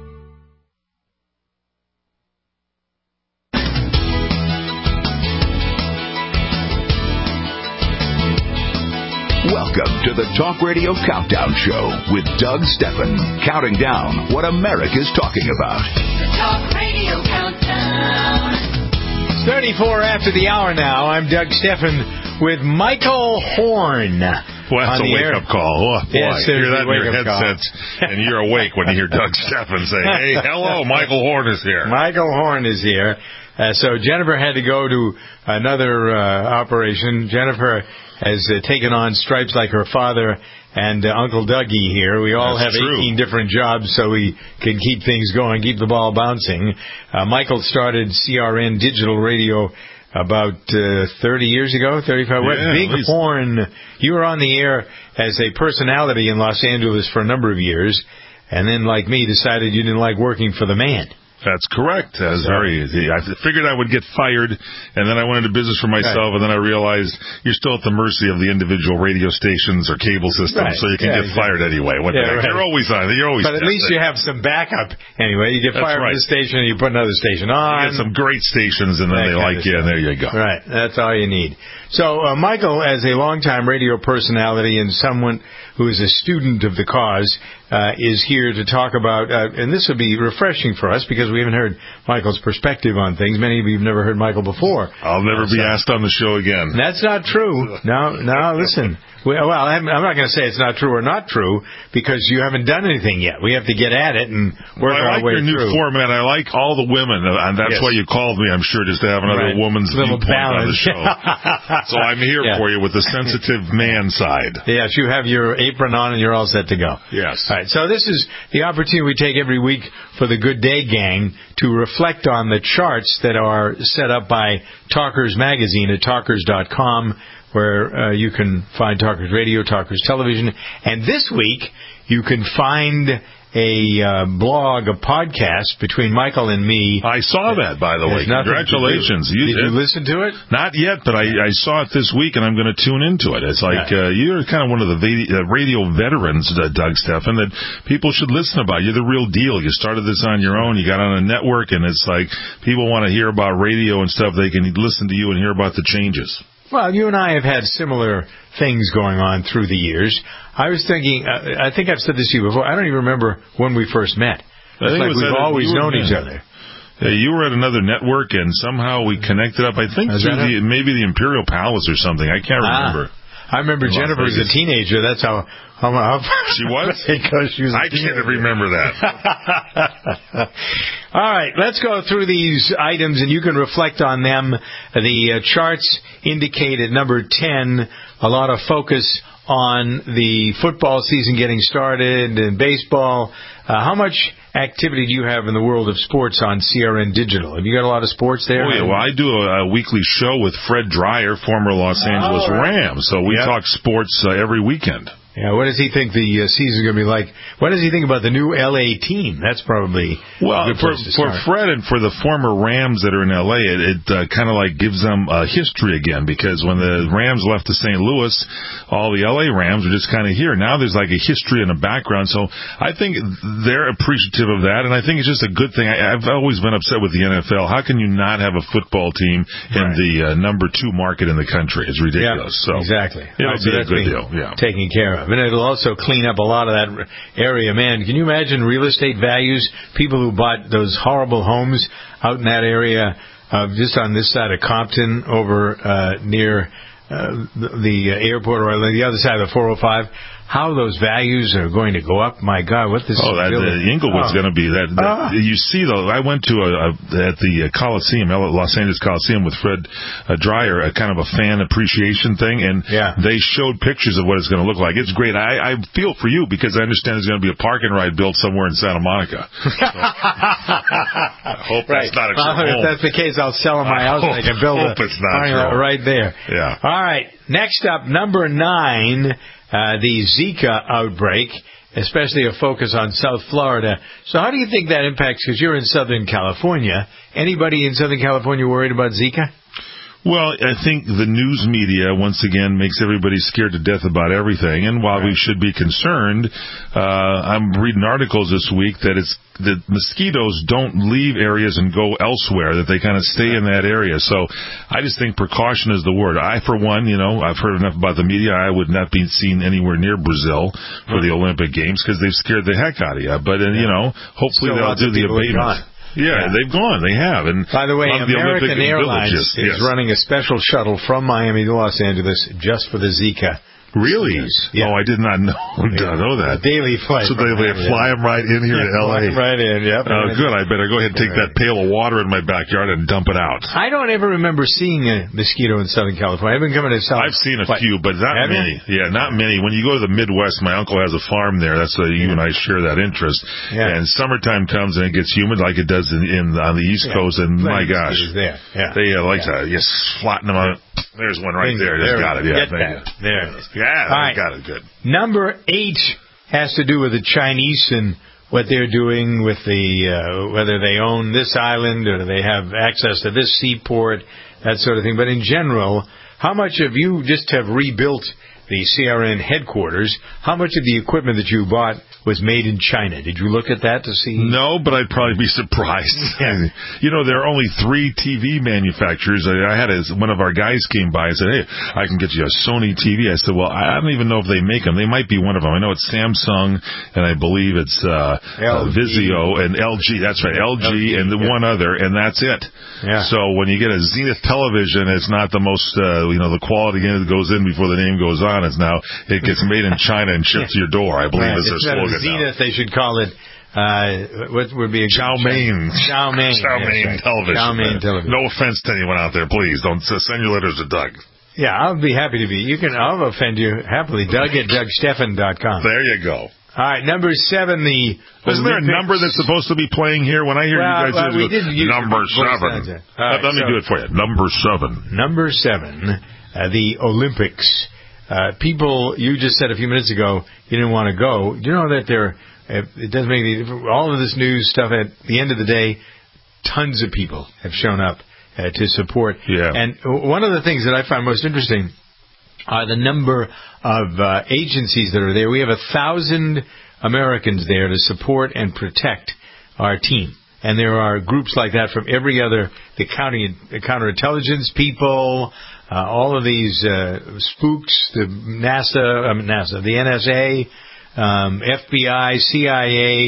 Speaker 2: Welcome to the Talk Radio Countdown Show with Doug Stephan, counting down what America's talking about.
Speaker 3: The Talk Radio Countdown.
Speaker 4: It's thirty-four after the hour now. I'm Doug Stephan with Michael Horn.
Speaker 22: Well, that's a wake-up call. Oh, boy,
Speaker 4: yes,
Speaker 22: you hear that in your
Speaker 4: wake-up
Speaker 22: headsets, and you're awake when you hear Doug Stephan say, hey, hello, Michael Horn is here.
Speaker 4: Michael Horn is here. Uh, so Jennifer had to go to another uh, operation. Jennifer has uh, taken on stripes like her father and uh, Uncle Dougie here. We all
Speaker 22: That's
Speaker 4: have
Speaker 22: true.
Speaker 4: eighteen different jobs so we can keep things going, keep the ball bouncing. Uh, Michael started C R N Digital Radio about uh, thirty years ago, thirty-five.
Speaker 22: Yeah,
Speaker 4: Big Horn, you were on the air as a personality in Los Angeles for a number of years, and then, like me, decided you didn't like working for the man.
Speaker 22: That's correct. That was very easy. I figured I would get fired, and then I went into business for myself, right. And then I realized you're still at the mercy of the individual radio stations or cable systems, right. So you can yeah, get exactly. fired anyway. What yeah, right. You're always on. You're always.
Speaker 4: But at least you have some backup. Anyway, you get
Speaker 22: That's
Speaker 4: fired
Speaker 22: right.
Speaker 4: from the station, and you put another station on.
Speaker 22: You get some great stations, and then they like you, and there you go.
Speaker 4: Right. That's all you need. So, uh, Michael, as a longtime radio personality and someone who is a student of the cause, uh, is here to talk about, uh, and this would be refreshing for us because we haven't heard Michael's perspective on things. Many of you have never heard Michael before.
Speaker 22: I'll never be asked on the show again.
Speaker 4: That's not true. Now, now listen. Well, I'm not going to say it's not true or not true because you haven't done anything yet. We have to get at it and work
Speaker 22: well,
Speaker 4: our
Speaker 22: I like
Speaker 4: way
Speaker 22: your
Speaker 4: through.
Speaker 22: new format. I like all the women, and that's yes. why you called me, I'm sure, just to have another
Speaker 4: right.
Speaker 22: woman's
Speaker 4: Little
Speaker 22: viewpoint
Speaker 4: balance.
Speaker 22: on the show. So I'm here yeah. for you with the sensitive man side.
Speaker 4: Yes, you have your apron on and you're all set to go.
Speaker 22: Yes.
Speaker 4: All right, so this is the opportunity we take every week for the Good Day Gang to reflect on the charts that are set up by Talkers Magazine at talkers dot com, where uh, you can find Talkers Radio, Talkers Television. And this week, you can find a uh, blog, a podcast between Michael and me.
Speaker 22: I saw that, by the way. Congratulations.
Speaker 4: You,
Speaker 22: you,
Speaker 4: did you listen to it?
Speaker 22: Not yet, but I, I saw it this week, and I'm going to tune into it. It's like yeah. uh, you're kind of one of the va- radio veterans, uh, Doug Stephan, that people should listen about. You're the real deal. You started this on your own. You got on a network, and it's like people want to hear about radio and stuff. They can listen to you and hear about the changes.
Speaker 4: Well, you and I have had similar things going on through the years. I was thinking, uh, I think I've said this to you before, I don't even remember when we first met. It's like we've always known each other.
Speaker 22: Uh, you were at another network, and somehow we connected up. I think
Speaker 4: Is
Speaker 22: through
Speaker 4: that
Speaker 22: the, maybe the Imperial Palace or something. I can't
Speaker 4: Ah.
Speaker 22: remember.
Speaker 4: I remember
Speaker 22: In Las
Speaker 4: Jennifer was a
Speaker 22: Vegas.
Speaker 4: teenager. That's how how, how
Speaker 22: She was?
Speaker 4: because she was. A
Speaker 22: I
Speaker 4: teenager.
Speaker 22: can't remember that.
Speaker 4: All right, let's go through these items, and you can reflect on them. The uh, charts indicate at number ten a lot of focus on the football season getting started and baseball. Uh, how much activity do you have in the world of sports on C R N Digital? Have you got a lot of sports there?
Speaker 22: Oh, yeah. Well, I do a, a weekly show with Fred Dreyer, former Los Angeles
Speaker 4: Oh, right.
Speaker 22: Rams. So we
Speaker 4: Yep.
Speaker 22: talk sports uh, every weekend.
Speaker 4: Yeah, what does he think the uh, season's going to be like? What does he think about the new L A team? That's probably
Speaker 22: Well,
Speaker 4: a good
Speaker 22: for,
Speaker 4: place to
Speaker 22: for
Speaker 4: start.
Speaker 22: Fred and for the former Rams that are in L A, it, it uh, kind of like gives them uh, history again, because when the Rams left to Saint Louis, all the L A Rams are just kind of here. Now there's like a history and a background, so I think they're appreciative of that, and I think it's just a good thing. I, I've always been upset with the N F L. How can you not have a football team in
Speaker 4: Right.
Speaker 22: the uh, number two market in the country? It's ridiculous.
Speaker 4: Yeah,
Speaker 22: so
Speaker 4: exactly.
Speaker 22: It'll
Speaker 4: Right, so
Speaker 22: be a
Speaker 4: that's
Speaker 22: good
Speaker 4: being
Speaker 22: deal. Yeah.
Speaker 4: taken care of. And it'll also clean up a lot of that area. Man, can you imagine real estate values? People who bought those horrible homes out in that area, uh, just on this side of Compton over uh, near uh, the, the airport, or the other side of the four oh five. How those values are going to go up? My God, what this?
Speaker 22: Oh, that uh, Inglewood's
Speaker 4: oh.
Speaker 22: going to be that. that
Speaker 4: Ah.
Speaker 22: You see, though, I went to a, a at the Coliseum, Los Angeles Coliseum, with Fred uh, Dreyer, a kind of a fan appreciation thing, and
Speaker 4: Yeah.
Speaker 22: they showed pictures of what it's going to look like. It's great. I, I feel for you because I understand there's going to be a park and ride built somewhere in Santa Monica. So, I hope
Speaker 4: Right.
Speaker 22: that's not a
Speaker 4: Well,
Speaker 22: true
Speaker 4: if
Speaker 22: home.
Speaker 4: that's the case, I'll sell them my
Speaker 22: I
Speaker 4: house and I
Speaker 22: hope-
Speaker 4: can build a
Speaker 22: hope it's not
Speaker 4: parking lot
Speaker 22: true.
Speaker 4: right there.
Speaker 22: Yeah.
Speaker 4: All right. Next up, number nine, uh, the Zika outbreak, especially a focus on South Florida. So how do you think that impacts, because you're in Southern California, anybody in Southern California worried about Zika?
Speaker 22: Well, I think the news media, once again, makes everybody scared to death about everything. And while we should be concerned, uh, I'm reading articles this week that it's that mosquitoes don't leave areas and go elsewhere, that they kind of stay in that area. So I just think precaution is the word. I, for one, you know, I've heard enough about the media. I would not be seen anywhere near Brazil for the Olympic Games because they've scared the heck out of you. But, uh, you know, hopefully
Speaker 4: Still
Speaker 22: they'll
Speaker 4: lots
Speaker 22: do
Speaker 4: of
Speaker 22: the
Speaker 4: people have
Speaker 22: abatement.
Speaker 4: gone.
Speaker 22: Yeah,
Speaker 4: Yeah.
Speaker 22: they've gone. They have. And
Speaker 4: By the way,
Speaker 22: of the
Speaker 4: American
Speaker 22: Olympic
Speaker 4: Airlines
Speaker 22: villages.
Speaker 4: is
Speaker 22: Yes.
Speaker 4: running a special shuttle from Miami to Los Angeles just for the Zika.
Speaker 22: Really?
Speaker 4: Yeah.
Speaker 22: Oh, I did not know, did not know that.
Speaker 4: Daily flight.
Speaker 22: So they, they fly them right in here
Speaker 4: Yeah,
Speaker 22: to L A.
Speaker 4: fly 'em right in, yep.
Speaker 22: Oh, good. I better go ahead and take that pail of water in my backyard and dump it out.
Speaker 4: I don't ever remember seeing a mosquito in Southern California. I've been coming to South.
Speaker 22: I've seen a
Speaker 4: what,
Speaker 22: few, but not
Speaker 4: have you?
Speaker 22: many. Yeah, not many. When you go to the Midwest, my uncle has a farm there. That's uh, you and I share that interest.
Speaker 4: Yeah.
Speaker 22: And summertime comes and it gets humid like it does in, in on the East
Speaker 4: Yeah.
Speaker 22: Coast. And my
Speaker 4: Plenty of
Speaker 22: gosh,
Speaker 4: mosquitoes there. Yeah.
Speaker 22: they uh, like
Speaker 4: Yeah.
Speaker 22: to just flatten them out. There's one right there. Just
Speaker 4: There
Speaker 22: got it.
Speaker 4: we go.
Speaker 22: Yeah,
Speaker 4: Get
Speaker 22: thank
Speaker 4: that.
Speaker 22: you.
Speaker 4: There it is.
Speaker 22: Yeah,
Speaker 4: All right.
Speaker 22: got it. Good.
Speaker 4: Number eight has to do with the Chinese and what they're doing with the uh, whether they own this island or they have access to this seaport, that sort of thing. But in general, how much of you just have rebuilt the C R N headquarters? How much of the equipment that you bought was made in China? Did you look at that to see?
Speaker 22: No, but I'd probably be surprised.
Speaker 4: Yeah.
Speaker 22: You know, there are only three T V manufacturers. I, I had a, one of our guys came by and said, "Hey, I can get you a Sony T V." I said, "Well, I don't even know if they make them. They might be one of them. I know it's Samsung, and I believe it's uh, uh, Vizio and L G. That's right, L G,
Speaker 4: L G
Speaker 22: and the
Speaker 4: yeah.
Speaker 22: one other, and that's it."
Speaker 4: Yeah.
Speaker 22: So when you get a Zenith television, it's not the most, uh, you know, the quality that goes in before the name goes on. It's now it gets made in China and shipped to your door. I believe
Speaker 4: Right.
Speaker 22: is their
Speaker 4: Instead of
Speaker 22: slogan now.
Speaker 4: Zenith, they should call it, uh, what would be a
Speaker 22: Chow mein.
Speaker 4: Chow mein.
Speaker 22: Chow mein
Speaker 4: Yes, right.
Speaker 22: television.
Speaker 4: Chow mein television.
Speaker 22: No offense to anyone out there, please. Don't uh, send your letters to Doug.
Speaker 4: Yeah, I'll be happy to be. You can, I'll offend you happily. Doug at Doug Steffen dot com.
Speaker 22: There you go.
Speaker 4: All right, number seven, the
Speaker 22: Isn't there a
Speaker 4: Olympics.
Speaker 22: number that's supposed to be playing here? When I hear
Speaker 4: Well,
Speaker 22: you guys
Speaker 4: well,
Speaker 22: say
Speaker 4: we did use
Speaker 22: number
Speaker 4: the voice
Speaker 22: seven.
Speaker 4: actor. All right,
Speaker 22: Let me
Speaker 4: so-
Speaker 22: do it for you. Number seven.
Speaker 4: Number seven, uh, the Olympics. Uh, people, you just said a few minutes ago you didn't want to go. You know that there, uh, it doesn't make any difference. All of this news stuff, at the end of the day, tons of people have shown up uh, to support.
Speaker 22: Yeah.
Speaker 4: And one of the things that I find most interesting are the number of uh, agencies that are there. We have a thousand Americans there to support and protect our team. And there are groups like that from every other, the county, the counterintelligence people, uh, all of these uh, spooks, the NASA, um, NASA, the N S A, um, F B I, C I A,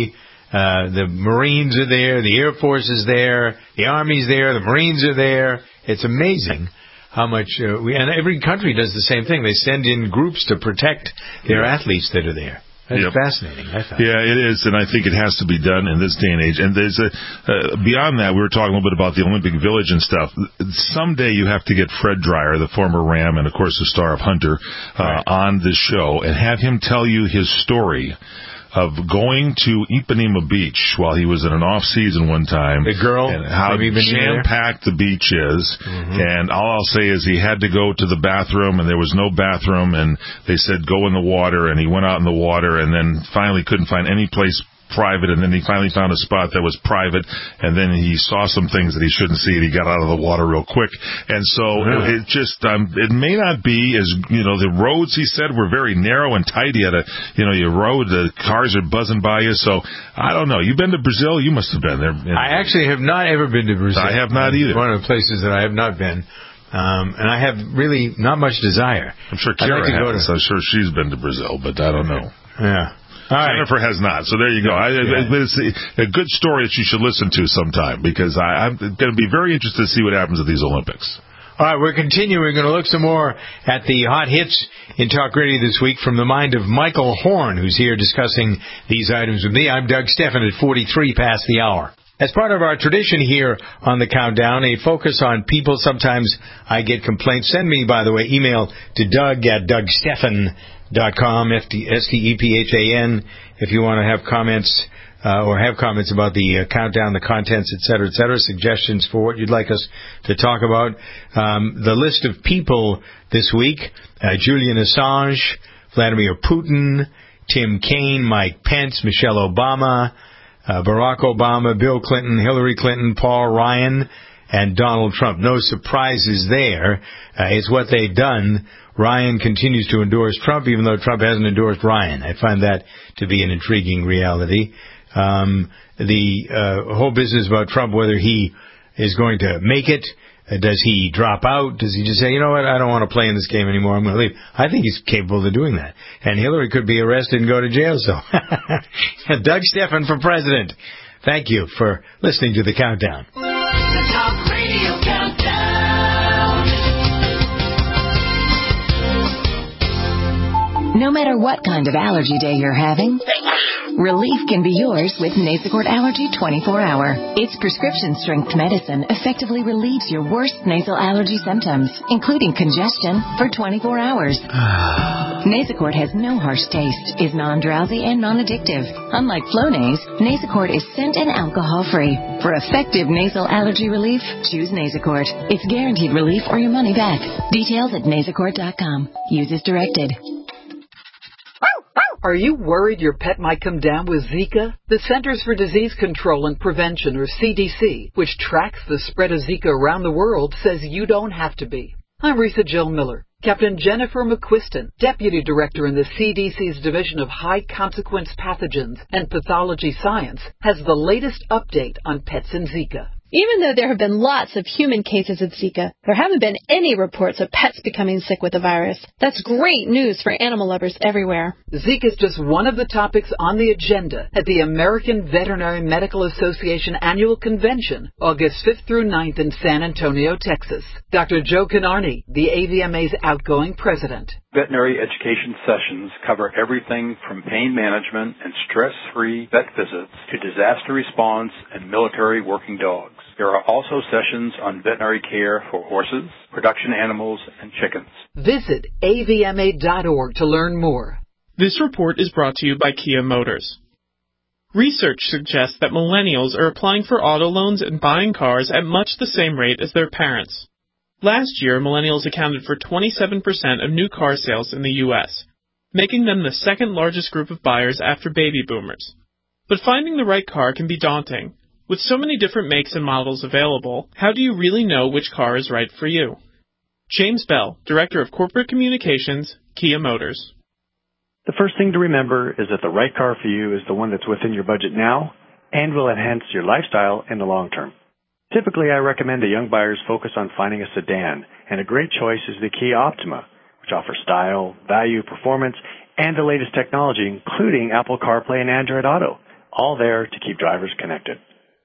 Speaker 4: Uh, the Marines are there, the Air Force is there, the Army's there, the Marines are there. It's amazing how much, uh, we, and every country does the same thing. They send in groups to protect their yeah. athletes that are there. That's yep. fascinating. I thought.
Speaker 22: Yeah, it is, and I think it has to be done in this day and age. And there's a uh, beyond that, we were talking a little bit about the Olympic Village and stuff. Someday you have to get Fred Dreyer, the former Ram and of course the star of Hunter, uh, right. on this show and have him tell you his story of going to Ipanema Beach while he was in an off season one time.
Speaker 4: The girl,
Speaker 22: and how jam packed the beach is. Mm-hmm. And all I'll say is he had to go to the bathroom and there was no bathroom and they said go in the water and he went out in the water and then finally couldn't find any place private, and then he finally found a spot that was private, and then he saw some things that he shouldn't see, and he got out of the water real quick. And so yeah. it, it just, um, it may not be as, you know, the roads, he said, were very narrow and tight. He had a, you know, your road, the cars are buzzing by you. So I don't know. You've been to Brazil? You must have been there.
Speaker 4: I actually have not ever been to Brazil.
Speaker 22: I have not either.
Speaker 4: One of the places that I have not been. Um, and I have really not much desire.
Speaker 22: I'm sure Kara like has. To... I'm sure she's been to Brazil, but I don't know.
Speaker 4: Yeah.
Speaker 22: All Jennifer right. has not, so there you go. I, yeah. It's a good story that you should listen to sometime because I, I'm going to be very interested to see what happens at these Olympics.
Speaker 4: All right, we're continuing. We're going to look some more at the hot hits in Talk Radio this week from the mind of Michael Horn, who's here discussing these items with me. I'm Doug Steffen at forty-three past the hour. As part of our tradition here on the Countdown, a focus on people. Sometimes I get complaints. Send me, by the way, email to Doug at Doug Steffen dot com, S T E P H A N, if you want to have comments uh, or have comments about the uh, countdown, the contents, et cetera, et cetera, suggestions for what you'd like us to talk about. Um, the list of people this week, uh, Julian Assange, Vladimir Putin, Tim Kaine, Mike Pence, Michelle Obama, uh, Barack Obama, Bill Clinton, Hillary Clinton, Paul Ryan, and Donald Trump. No surprises there. Uh, it's what they've done. Ryan continues to endorse Trump, even though Trump hasn't endorsed Ryan. I find that to be an intriguing reality. Um, the uh, whole business about Trump, whether he is going to make it, uh, does he drop out? Does he just say, you know what, I don't want to play in this game anymore, I'm going to leave? I think he's capable of doing that. And Hillary could be arrested and go to jail, so. Doug Steffen for president. Thank you for listening to The Countdown.
Speaker 3: The Talk Radio Countdown.
Speaker 6: No matter what kind of allergy day you're having, relief can be yours with Nasacort Allergy twenty-four hour. Its prescription-strength medicine effectively relieves your worst nasal allergy symptoms, including congestion, for twenty-four hours. Nasacort has no harsh taste, is non-drowsy, and non-addictive. Unlike Flonase, Nasacort is scent and alcohol-free. For effective nasal allergy relief, choose Nasacort. It's guaranteed relief or your money back. Details at nasacort dot com. Use as directed.
Speaker 7: Are you worried your pet might come down with Zika? The Centers for Disease Control and Prevention, or C D C, which tracks the spread of Zika around the world, says you don't have to be. I'm Risa Jill Miller. Captain Jennifer McQuiston, Deputy Director in the C D C's Division of High Consequence Pathogens and Pathology Science, has the latest update on pets and Zika.
Speaker 8: Even though there have been lots of human cases of Zika, there haven't been any reports of pets becoming sick with the virus. That's great news for animal lovers everywhere.
Speaker 7: Zika is just one of the topics on the agenda at the American Veterinary Medical Association Annual Convention, August fifth through ninth in San Antonio, Texas. Doctor Joe Canarney, the A V M A's outgoing president.
Speaker 9: Veterinary education sessions cover everything from pain management and stress-free vet visits to disaster response and military working dogs. There are also sessions on veterinary care for horses, production animals, and chickens.
Speaker 7: Visit A V M A dot org to learn more.
Speaker 10: This report is brought to you by Kia Motors. Research suggests that millennials are applying for auto loans and buying cars at much the same rate as their parents. Last year, millennials accounted for twenty-seven percent of new car sales in the U S, making them the second largest group of buyers after baby boomers. But finding the right car can be daunting. With so many different makes and models available, how do you really know which car is right for you? James Bell, Director of Corporate Communications, Kia Motors.
Speaker 11: The first thing to remember is that the right car for you is the one that's within your budget now and will enhance your lifestyle in the long term. Typically, I recommend that young buyers focus on finding a sedan, and a great choice is the Kia Optima, which offers style, value, performance, and the latest technology, including Apple CarPlay and Android Auto, all there to keep drivers connected.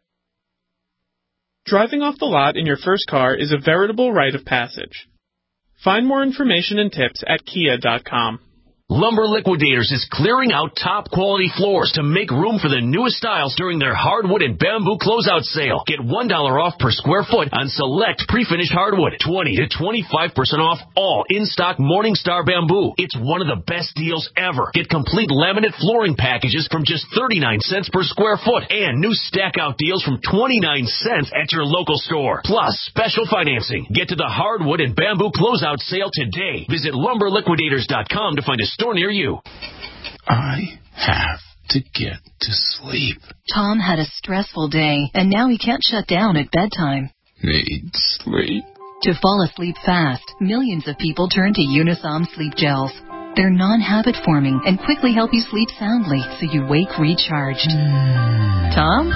Speaker 10: Driving off the lot in your first car is a veritable rite of passage. Find more information and tips at kia dot com.
Speaker 12: Lumber Liquidators is clearing out top-quality floors to make room for the newest styles during their hardwood and bamboo closeout sale. Get one dollar off per square foot on select pre-finished hardwood. twenty to twenty-five percent off all in-stock Morningstar bamboo. It's one of the best deals ever. Get complete laminate flooring packages from just thirty-nine cents per square foot. And new stack-out deals from twenty-nine cents at your local store. Plus, special financing. Get to the hardwood and bamboo closeout sale today. Visit lumber liquidators dot com to find a store near you.
Speaker 14: I have to get to sleep.
Speaker 6: Tom had a stressful day, and now he can't shut down at bedtime.
Speaker 14: Need sleep.
Speaker 6: To fall asleep fast, millions of people turn to Unisom Sleep Gels. They're non-habit forming and quickly help you sleep soundly so you wake recharged. Mm. Tom?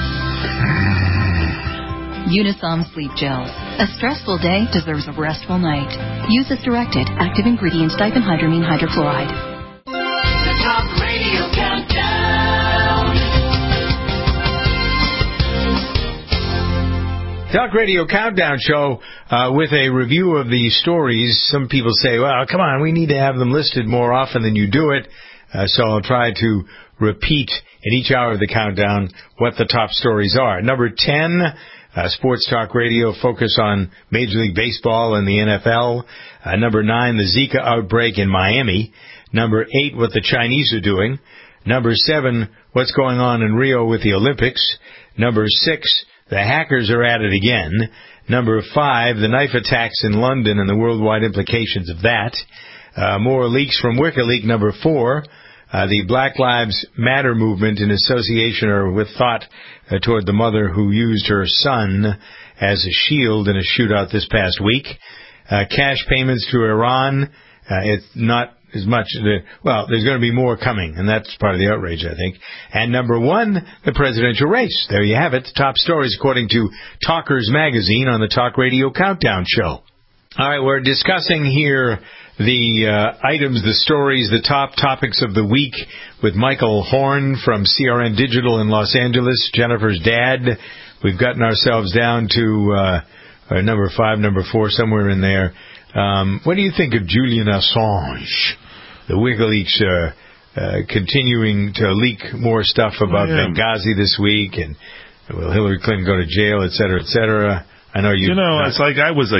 Speaker 6: Mm. Unisom Sleep Gels. A stressful day deserves a restful night. Use as directed. Active ingredients: diphenhydramine hydrochloride.
Speaker 3: Talk Radio Countdown.
Speaker 4: Talk Radio Countdown Show uh, with a review of the stories. Some people say, well, come on, we need to have them listed more often than you do it. Uh, so I'll try to repeat in each hour of the countdown what the top stories are. Number ten, uh, Sports Talk Radio focus on Major League Baseball and the N F L. Uh, number nine, the Zika outbreak in Miami. Number eight, what the Chinese are doing. Number seven, what's going on in Rio with the Olympics. Number six, the hackers are at it again. Number five, the knife attacks in London and the worldwide implications of that. Uh, more leaks from WikiLeaks. Number four, uh, the Black Lives Matter movement in association or with thought uh, toward the mother who used her son as a shield in a shootout this past week. Uh, cash payments to Iran. Uh, it's not as much, well, there's going to be more coming, and that's part of the outrage, I think. And number one, the presidential race. There you have it, the top stories according to Talkers Magazine on the Talk Radio Countdown Show. All right, we're discussing here the uh, items, the stories, the top topics of the week with Michael Horn from C R N Digital in Los Angeles, Jennifer's dad. We've gotten ourselves down to uh, number five, number four, somewhere in there. Um, what do you think of Julian Assange? The WikiLeaks uh, uh, continuing to leak more stuff about yeah. Benghazi this week, and will Hillary Clinton go to jail, et cetera, et cetera. I know you.
Speaker 22: You know, not, it's like I was a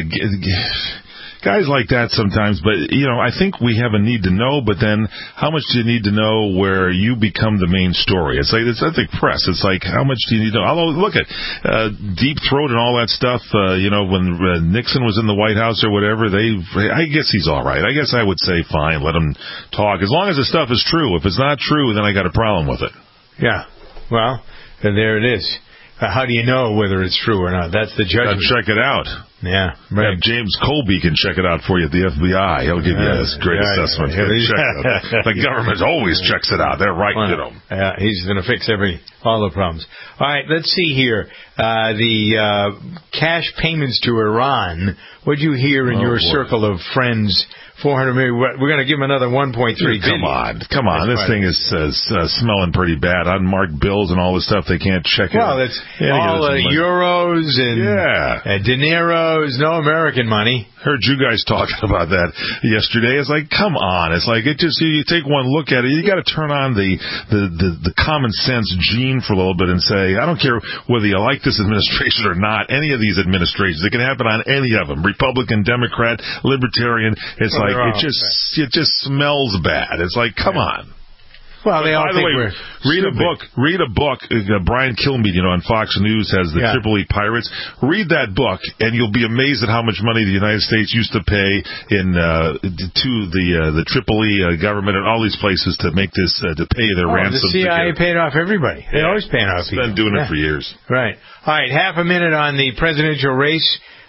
Speaker 22: guys like that sometimes, but you know, I think we have a need to know. But then, how much do you need to know where you become the main story? It's like it's I think press. It's like how much do you need to know? Although look at uh, Deep Throat and all that stuff. Uh, you know, when uh, Nixon was in the White House or whatever, they I guess he's all right. I guess I would say fine, let him talk as long as the stuff is true. If it's not true, then I got a problem with it.
Speaker 4: Yeah. Well, then there it is. Uh, how do you know whether it's true or not? That's the judgment.
Speaker 22: Uh, check it out.
Speaker 4: Yeah, right.
Speaker 22: Yeah, James Colby can check it out for you at the F B I. He'll give you
Speaker 4: uh,
Speaker 22: this great
Speaker 4: yeah,
Speaker 22: assessment.
Speaker 4: Yeah, yeah.
Speaker 22: Check it out. The government always checks it out. They're right,
Speaker 4: well,
Speaker 22: you know.
Speaker 4: Yeah, he's going to fix every all the problems. All right, let's see here. Uh, the uh, cash payments to Iran. What'd you hear in oh, your boy. circle of friends? Four hundred million. We're going to give him another one point three billion.
Speaker 22: Come on, come on. That's this thing is uh, uh, smelling pretty bad. Unmarked bills and all this stuff. They can't check it.
Speaker 4: Well, it's yeah, all uh, euros and
Speaker 22: yeah.
Speaker 4: uh, dineros. No American money.
Speaker 22: Heard you guys talking about that yesterday. It's like, come on. It's like it just you take one look at it. You got to turn on the, the the the common sense gene for a little bit and say, I don't care whether you like this administration or not. Any of these administrations, it can happen on any of them. Republican, Democrat, Libertarian. It's well, like it just it just smells bad. It's like, come yeah. on.
Speaker 4: Well, they all
Speaker 22: by the
Speaker 4: think
Speaker 22: way,
Speaker 4: we're
Speaker 22: read
Speaker 4: stupid.
Speaker 22: a book. Read a book. Uh, Brian Kilmeade, you know, on Fox News has the
Speaker 4: yeah.
Speaker 22: Tripoli Pirates. Read that book, and you'll be amazed at how much money the United States used to pay in uh, to the uh, the Tripoli uh, government and all these places to make this uh, to pay their
Speaker 4: oh,
Speaker 22: ransom.
Speaker 4: The C I A paid off everybody. They
Speaker 22: yeah.
Speaker 4: always pay off.
Speaker 22: It's been doing
Speaker 4: yeah.
Speaker 22: it for years.
Speaker 4: Right. All right. Half a minute on the presidential race.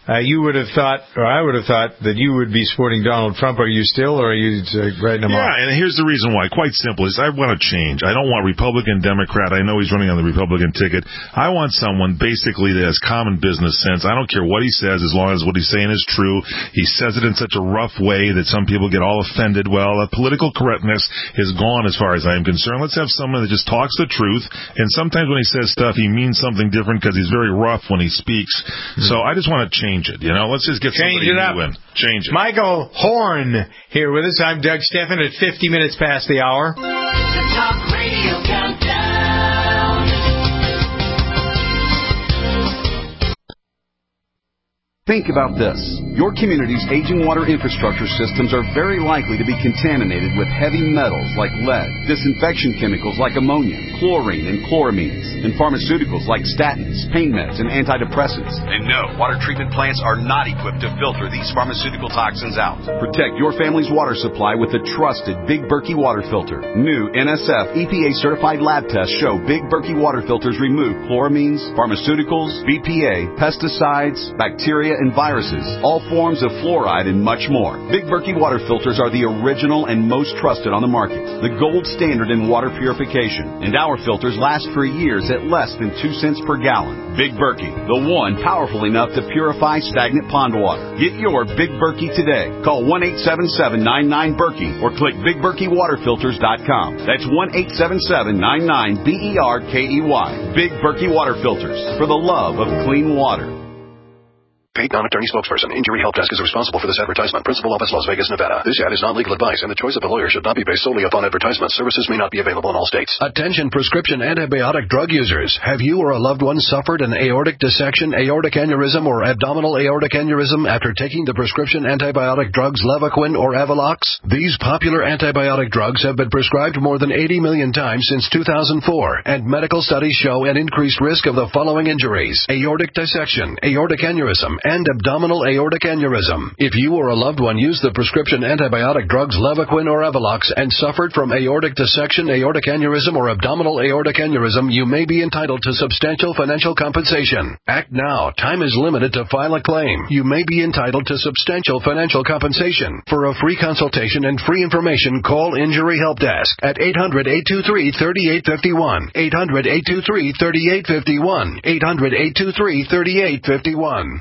Speaker 4: Uh, you would have thought, or I would have thought, that you would be supporting Donald Trump. Are you still, or are you uh, writing him
Speaker 22: yeah,
Speaker 4: off?
Speaker 22: Yeah, and here's the reason why. Quite simple. Is I want to change. I don't want Republican, Democrat. I know he's running on the Republican ticket. I want someone basically that has common business sense. I don't care what he says as long as what he's saying is true. He says it in such a rough way that some people get all offended. Well, uh, political correctness is gone as far as I am concerned. Let's have someone that just talks the truth. And sometimes when he says stuff, he means something different because he's very rough when he speaks. Mm-hmm. So I just want to change it. You know, let's just get
Speaker 4: Change
Speaker 22: somebody
Speaker 4: it up.
Speaker 22: new in. Change it.
Speaker 4: Michael Horn here with us. I'm Doug Steffen at fifty minutes past the hour.
Speaker 3: The Talk Radio Countdown.
Speaker 5: Think about this. Your community's aging water infrastructure systems are very likely to be contaminated with heavy metals like lead, disinfection chemicals like ammonia, chlorine and chloramines, and pharmaceuticals like statins, pain meds, and antidepressants. And no, water treatment plants are not equipped to filter these pharmaceutical toxins out. Protect your family's water supply with the trusted Big Berkey water filter. New N S F E P A-certified lab tests show Big Berkey water filters remove chloramines, pharmaceuticals, B P A, pesticides, bacteria, and viruses, all forms of fluoride, and much more. Big Berkey water filters are the original and most trusted on the market, the gold standard in water purification, and our filters last for years at less than two cents per gallon. Big Berkey, the one powerful enough to purify stagnant pond water. Get your Big Berkey today. Call one eight seven seven, nine nine, Berkey or click big berkey water filters dot com. That's one eight seven seven, nine nine, B E R K E Y. Big Berkey water filters, for the love of clean water.
Speaker 17: Paid non-attorney spokesperson. Injury Help Desk is responsible for this advertisement. Principal office, Las Vegas, Nevada. This ad is not legal advice, and the choice of a lawyer should not be based solely upon advertisement. Services may not be available in all states.
Speaker 18: Attention prescription antibiotic drug users. Have you or a loved one suffered an aortic dissection, aortic aneurysm, or abdominal aortic aneurysm after taking the prescription antibiotic drugs Levaquin or Avelox? These popular antibiotic drugs have been prescribed more than eighty million times since two thousand four, and medical studies show an increased risk of the following injuries: aortic dissection, aortic aneurysm, and abdominal aortic aneurysm. If you or a loved one used the prescription antibiotic drugs Levaquin or Avelox and suffered from aortic dissection, aortic aneurysm, or abdominal aortic aneurysm, you may be entitled to substantial financial compensation. Act now. Time is limited to file a claim. You may be entitled to substantial financial compensation. For a free consultation and free information, call Injury Help Desk at eight hundred, eight two three, three eight five one, eight hundred, eight two three, three eight five one, eight hundred, eight two three, three eight five one.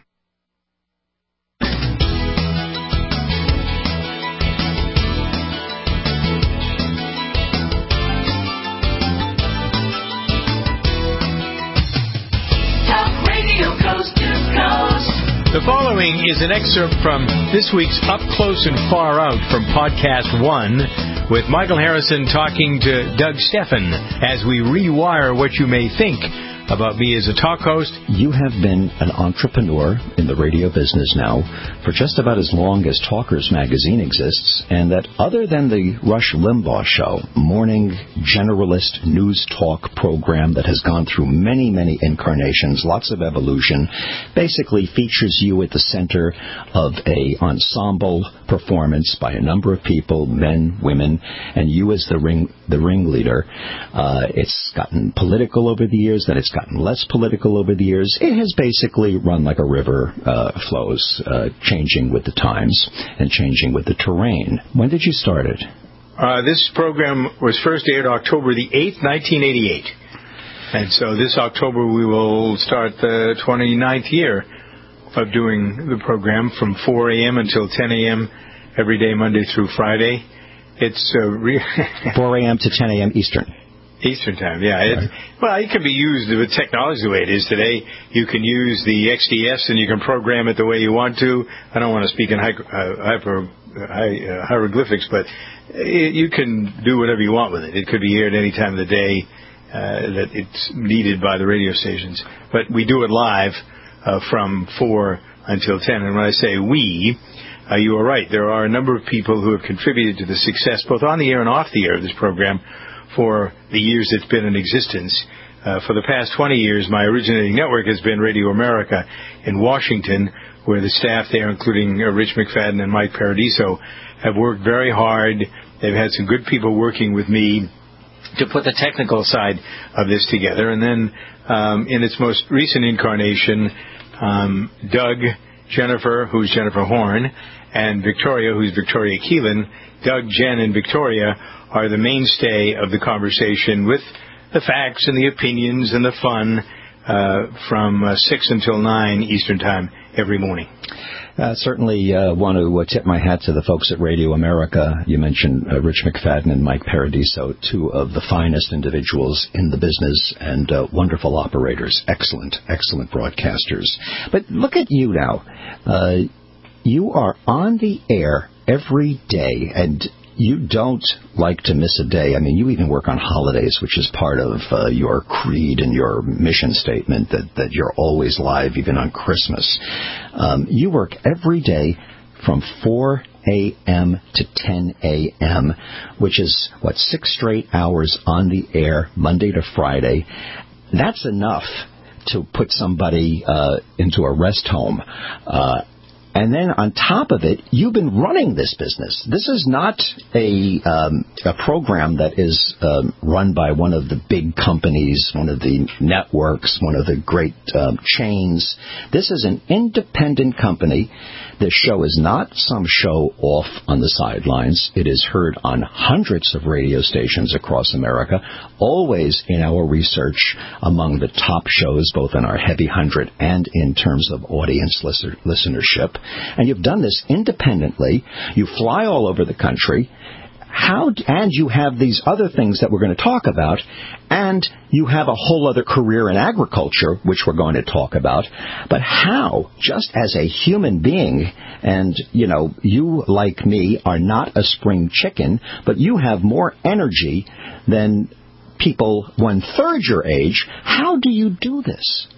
Speaker 4: The following is an excerpt from this week's Up Close and Far Out from Podcast One, with Michael Harrison talking to Doug Steffen as we rewire what you may think about me as a talk host.
Speaker 13: You have been an entrepreneur in the radio business now for just about as long as Talkers Magazine exists, and that other than the Rush Limbaugh Show, morning generalist news talk program that has gone through many, many incarnations, lots of evolution, basically features you at the center of a ensemble performance by a number of people, men, women, and you as the ring the ringleader. Uh, it's gotten political over the years, then it's gotten less political over the years. It has basically run like a river uh, flows, uh, changing with the times and changing with the terrain. When did you start it?
Speaker 4: Uh, this program was first aired October the eighth, nineteen eighty-eight. And so this October we will start the twenty-ninth year of doing the program from four a.m. until ten a.m. every day, Monday through Friday. It's uh, re-
Speaker 13: four a.m. to ten a.m. Eastern.
Speaker 4: Eastern time, yeah. It, well, it can be used with technology the way it is today. You can use the X D S and you can program it the way you want to. I don't want to speak in hy- uh, hyper, hy- uh, hieroglyphics, but it, you can do whatever you want with it. It could be aired any time of the day uh, that it's needed by the radio stations. But we do it live uh, from four until ten. And when I say we, uh, you are right. There are a number of people who have contributed to the success, both on the air and off the air, of this program for the years it's been in existence. Uh, for the past twenty years, my originating network has been Radio America in Washington, where the staff there, including uh, Rich McFadden and Mike Paradiso, have worked very hard. They've had some good people working with me to put the technical side of this together. And then um, in its most recent incarnation, um, Doug Jennifer, who's Jennifer Horn, and Victoria, who's Victoria Keelan. Doug, Jen, and Victoria are the mainstay of the conversation with the facts and the opinions and the fun uh, from uh, six until nine Eastern Time every morning.
Speaker 13: Uh, certainly uh, want to uh, tip my hat to the folks at Radio America. You mentioned uh, Rich McFadden and Mike Paradiso, two of the finest individuals in the business and uh, wonderful operators. Excellent, excellent broadcasters. But look at you now. Uh, you are on the air every day, and you don't like to miss a day. I mean, you even work on holidays, which is part of uh, your creed and your mission statement, that, that you're always live, even on Christmas. Um, you work every day from four a.m. to ten a.m., which is, what, six straight hours on the air, Monday to Friday. That's enough to put somebody uh, into a rest home. Uh And then on top of it, you've been running this business. This is not a um, a program that is um, run by one of the big companies, one of the networks, one of the great um, chains. This is an independent company. This show is not some show off on the sidelines. It is heard on hundreds of radio stations across America, always in our research among the top shows, both in our Heavy one hundred and in terms of audience listen- listenership. And you've done this independently. You fly all over the country. How, and you have these other things that we're going to talk about, and you have a whole other career in agriculture, which we're going to talk about. But how, just as a human being, and, you know, you, like me, are not a spring chicken, but you have more energy than people one-third your age, how do you do this?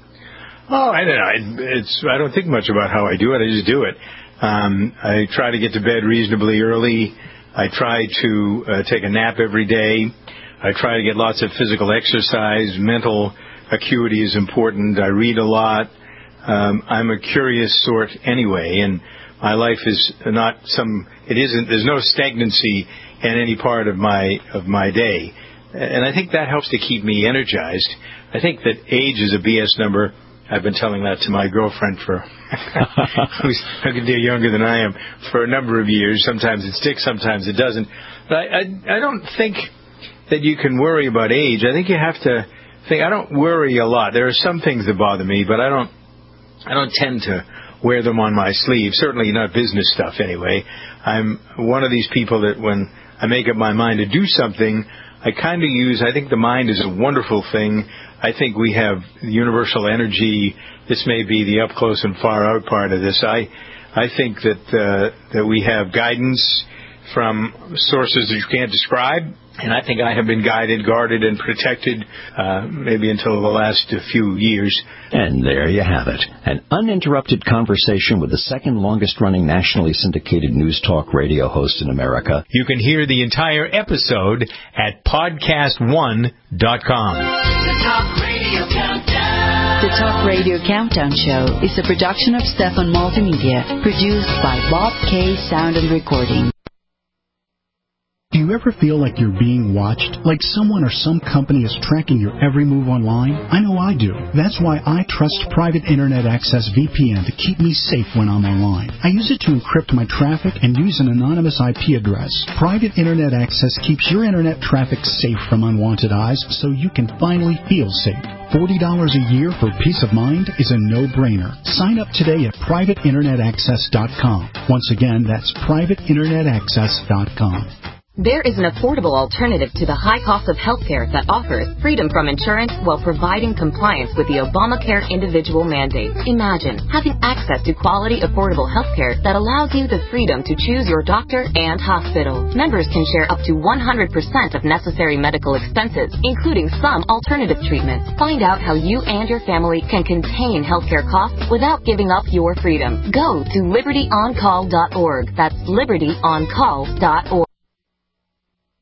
Speaker 4: Oh, I don't know. It's, I don't think much about how I do it. I just do it. Um, I try to get to bed reasonably early. I try to uh, take a nap every day. I try to get lots of physical exercise. Mental acuity is important. I read a lot. Um, I'm a curious sort anyway, and my life is not some. It isn't. There's no stagnancy in any part of my of my day, and I think that helps to keep me energized. I think that age is a B S number. I've been telling that to my girlfriend for, who's a good deal younger than I am, for a number of years. Sometimes it sticks, sometimes it doesn't. But I, I, I don't think that you can worry about age. I think you have to think. I don't worry a lot. There are some things that bother me, but I don't. I don't tend to wear them on my sleeve. Certainly not business stuff, anyway. I'm one of these people that when I make up my mind to do something, I kind of use. I think the mind is a wonderful thing. I think we have universal energy. This may be the up close and far out part of this. I, I think that uh, that we have guidance from sources that you can't describe, and I think I have been guided, guarded, and protected uh, maybe until the last few years.
Speaker 13: And there you have it, an uninterrupted conversation with the second longest-running nationally syndicated news talk radio host in America.
Speaker 4: You can hear the entire episode at podcast one dot com.
Speaker 3: The Talk Radio Countdown.
Speaker 15: The Talk Radio Countdown Show is a production of Stefan Multimedia, produced by Bob K. Sound and Recording.
Speaker 16: Do you ever feel like you're being watched? Like someone or some company is tracking your every move online? I know I do. That's why I trust Private Internet Access V P N to keep me safe when I'm online. I use it to encrypt my traffic and use an anonymous I P address. Private Internet Access keeps your internet traffic safe from unwanted eyes so you can finally feel safe. forty dollars a year for peace of mind is a no-brainer. Sign up today at private internet access dot com. Once again, that's private internet access dot com.
Speaker 23: There is an affordable alternative to the high cost of healthcare that offers freedom from insurance while providing compliance with the Obamacare individual mandate. Imagine having access to quality, affordable healthcare that allows you the freedom to choose your doctor and hospital. Members can share up to one hundred percent of necessary medical expenses, including some alternative treatments. Find out how you and your family can contain healthcare costs without giving up your freedom. Go to liberty on call dot org. That's liberty on call dot org.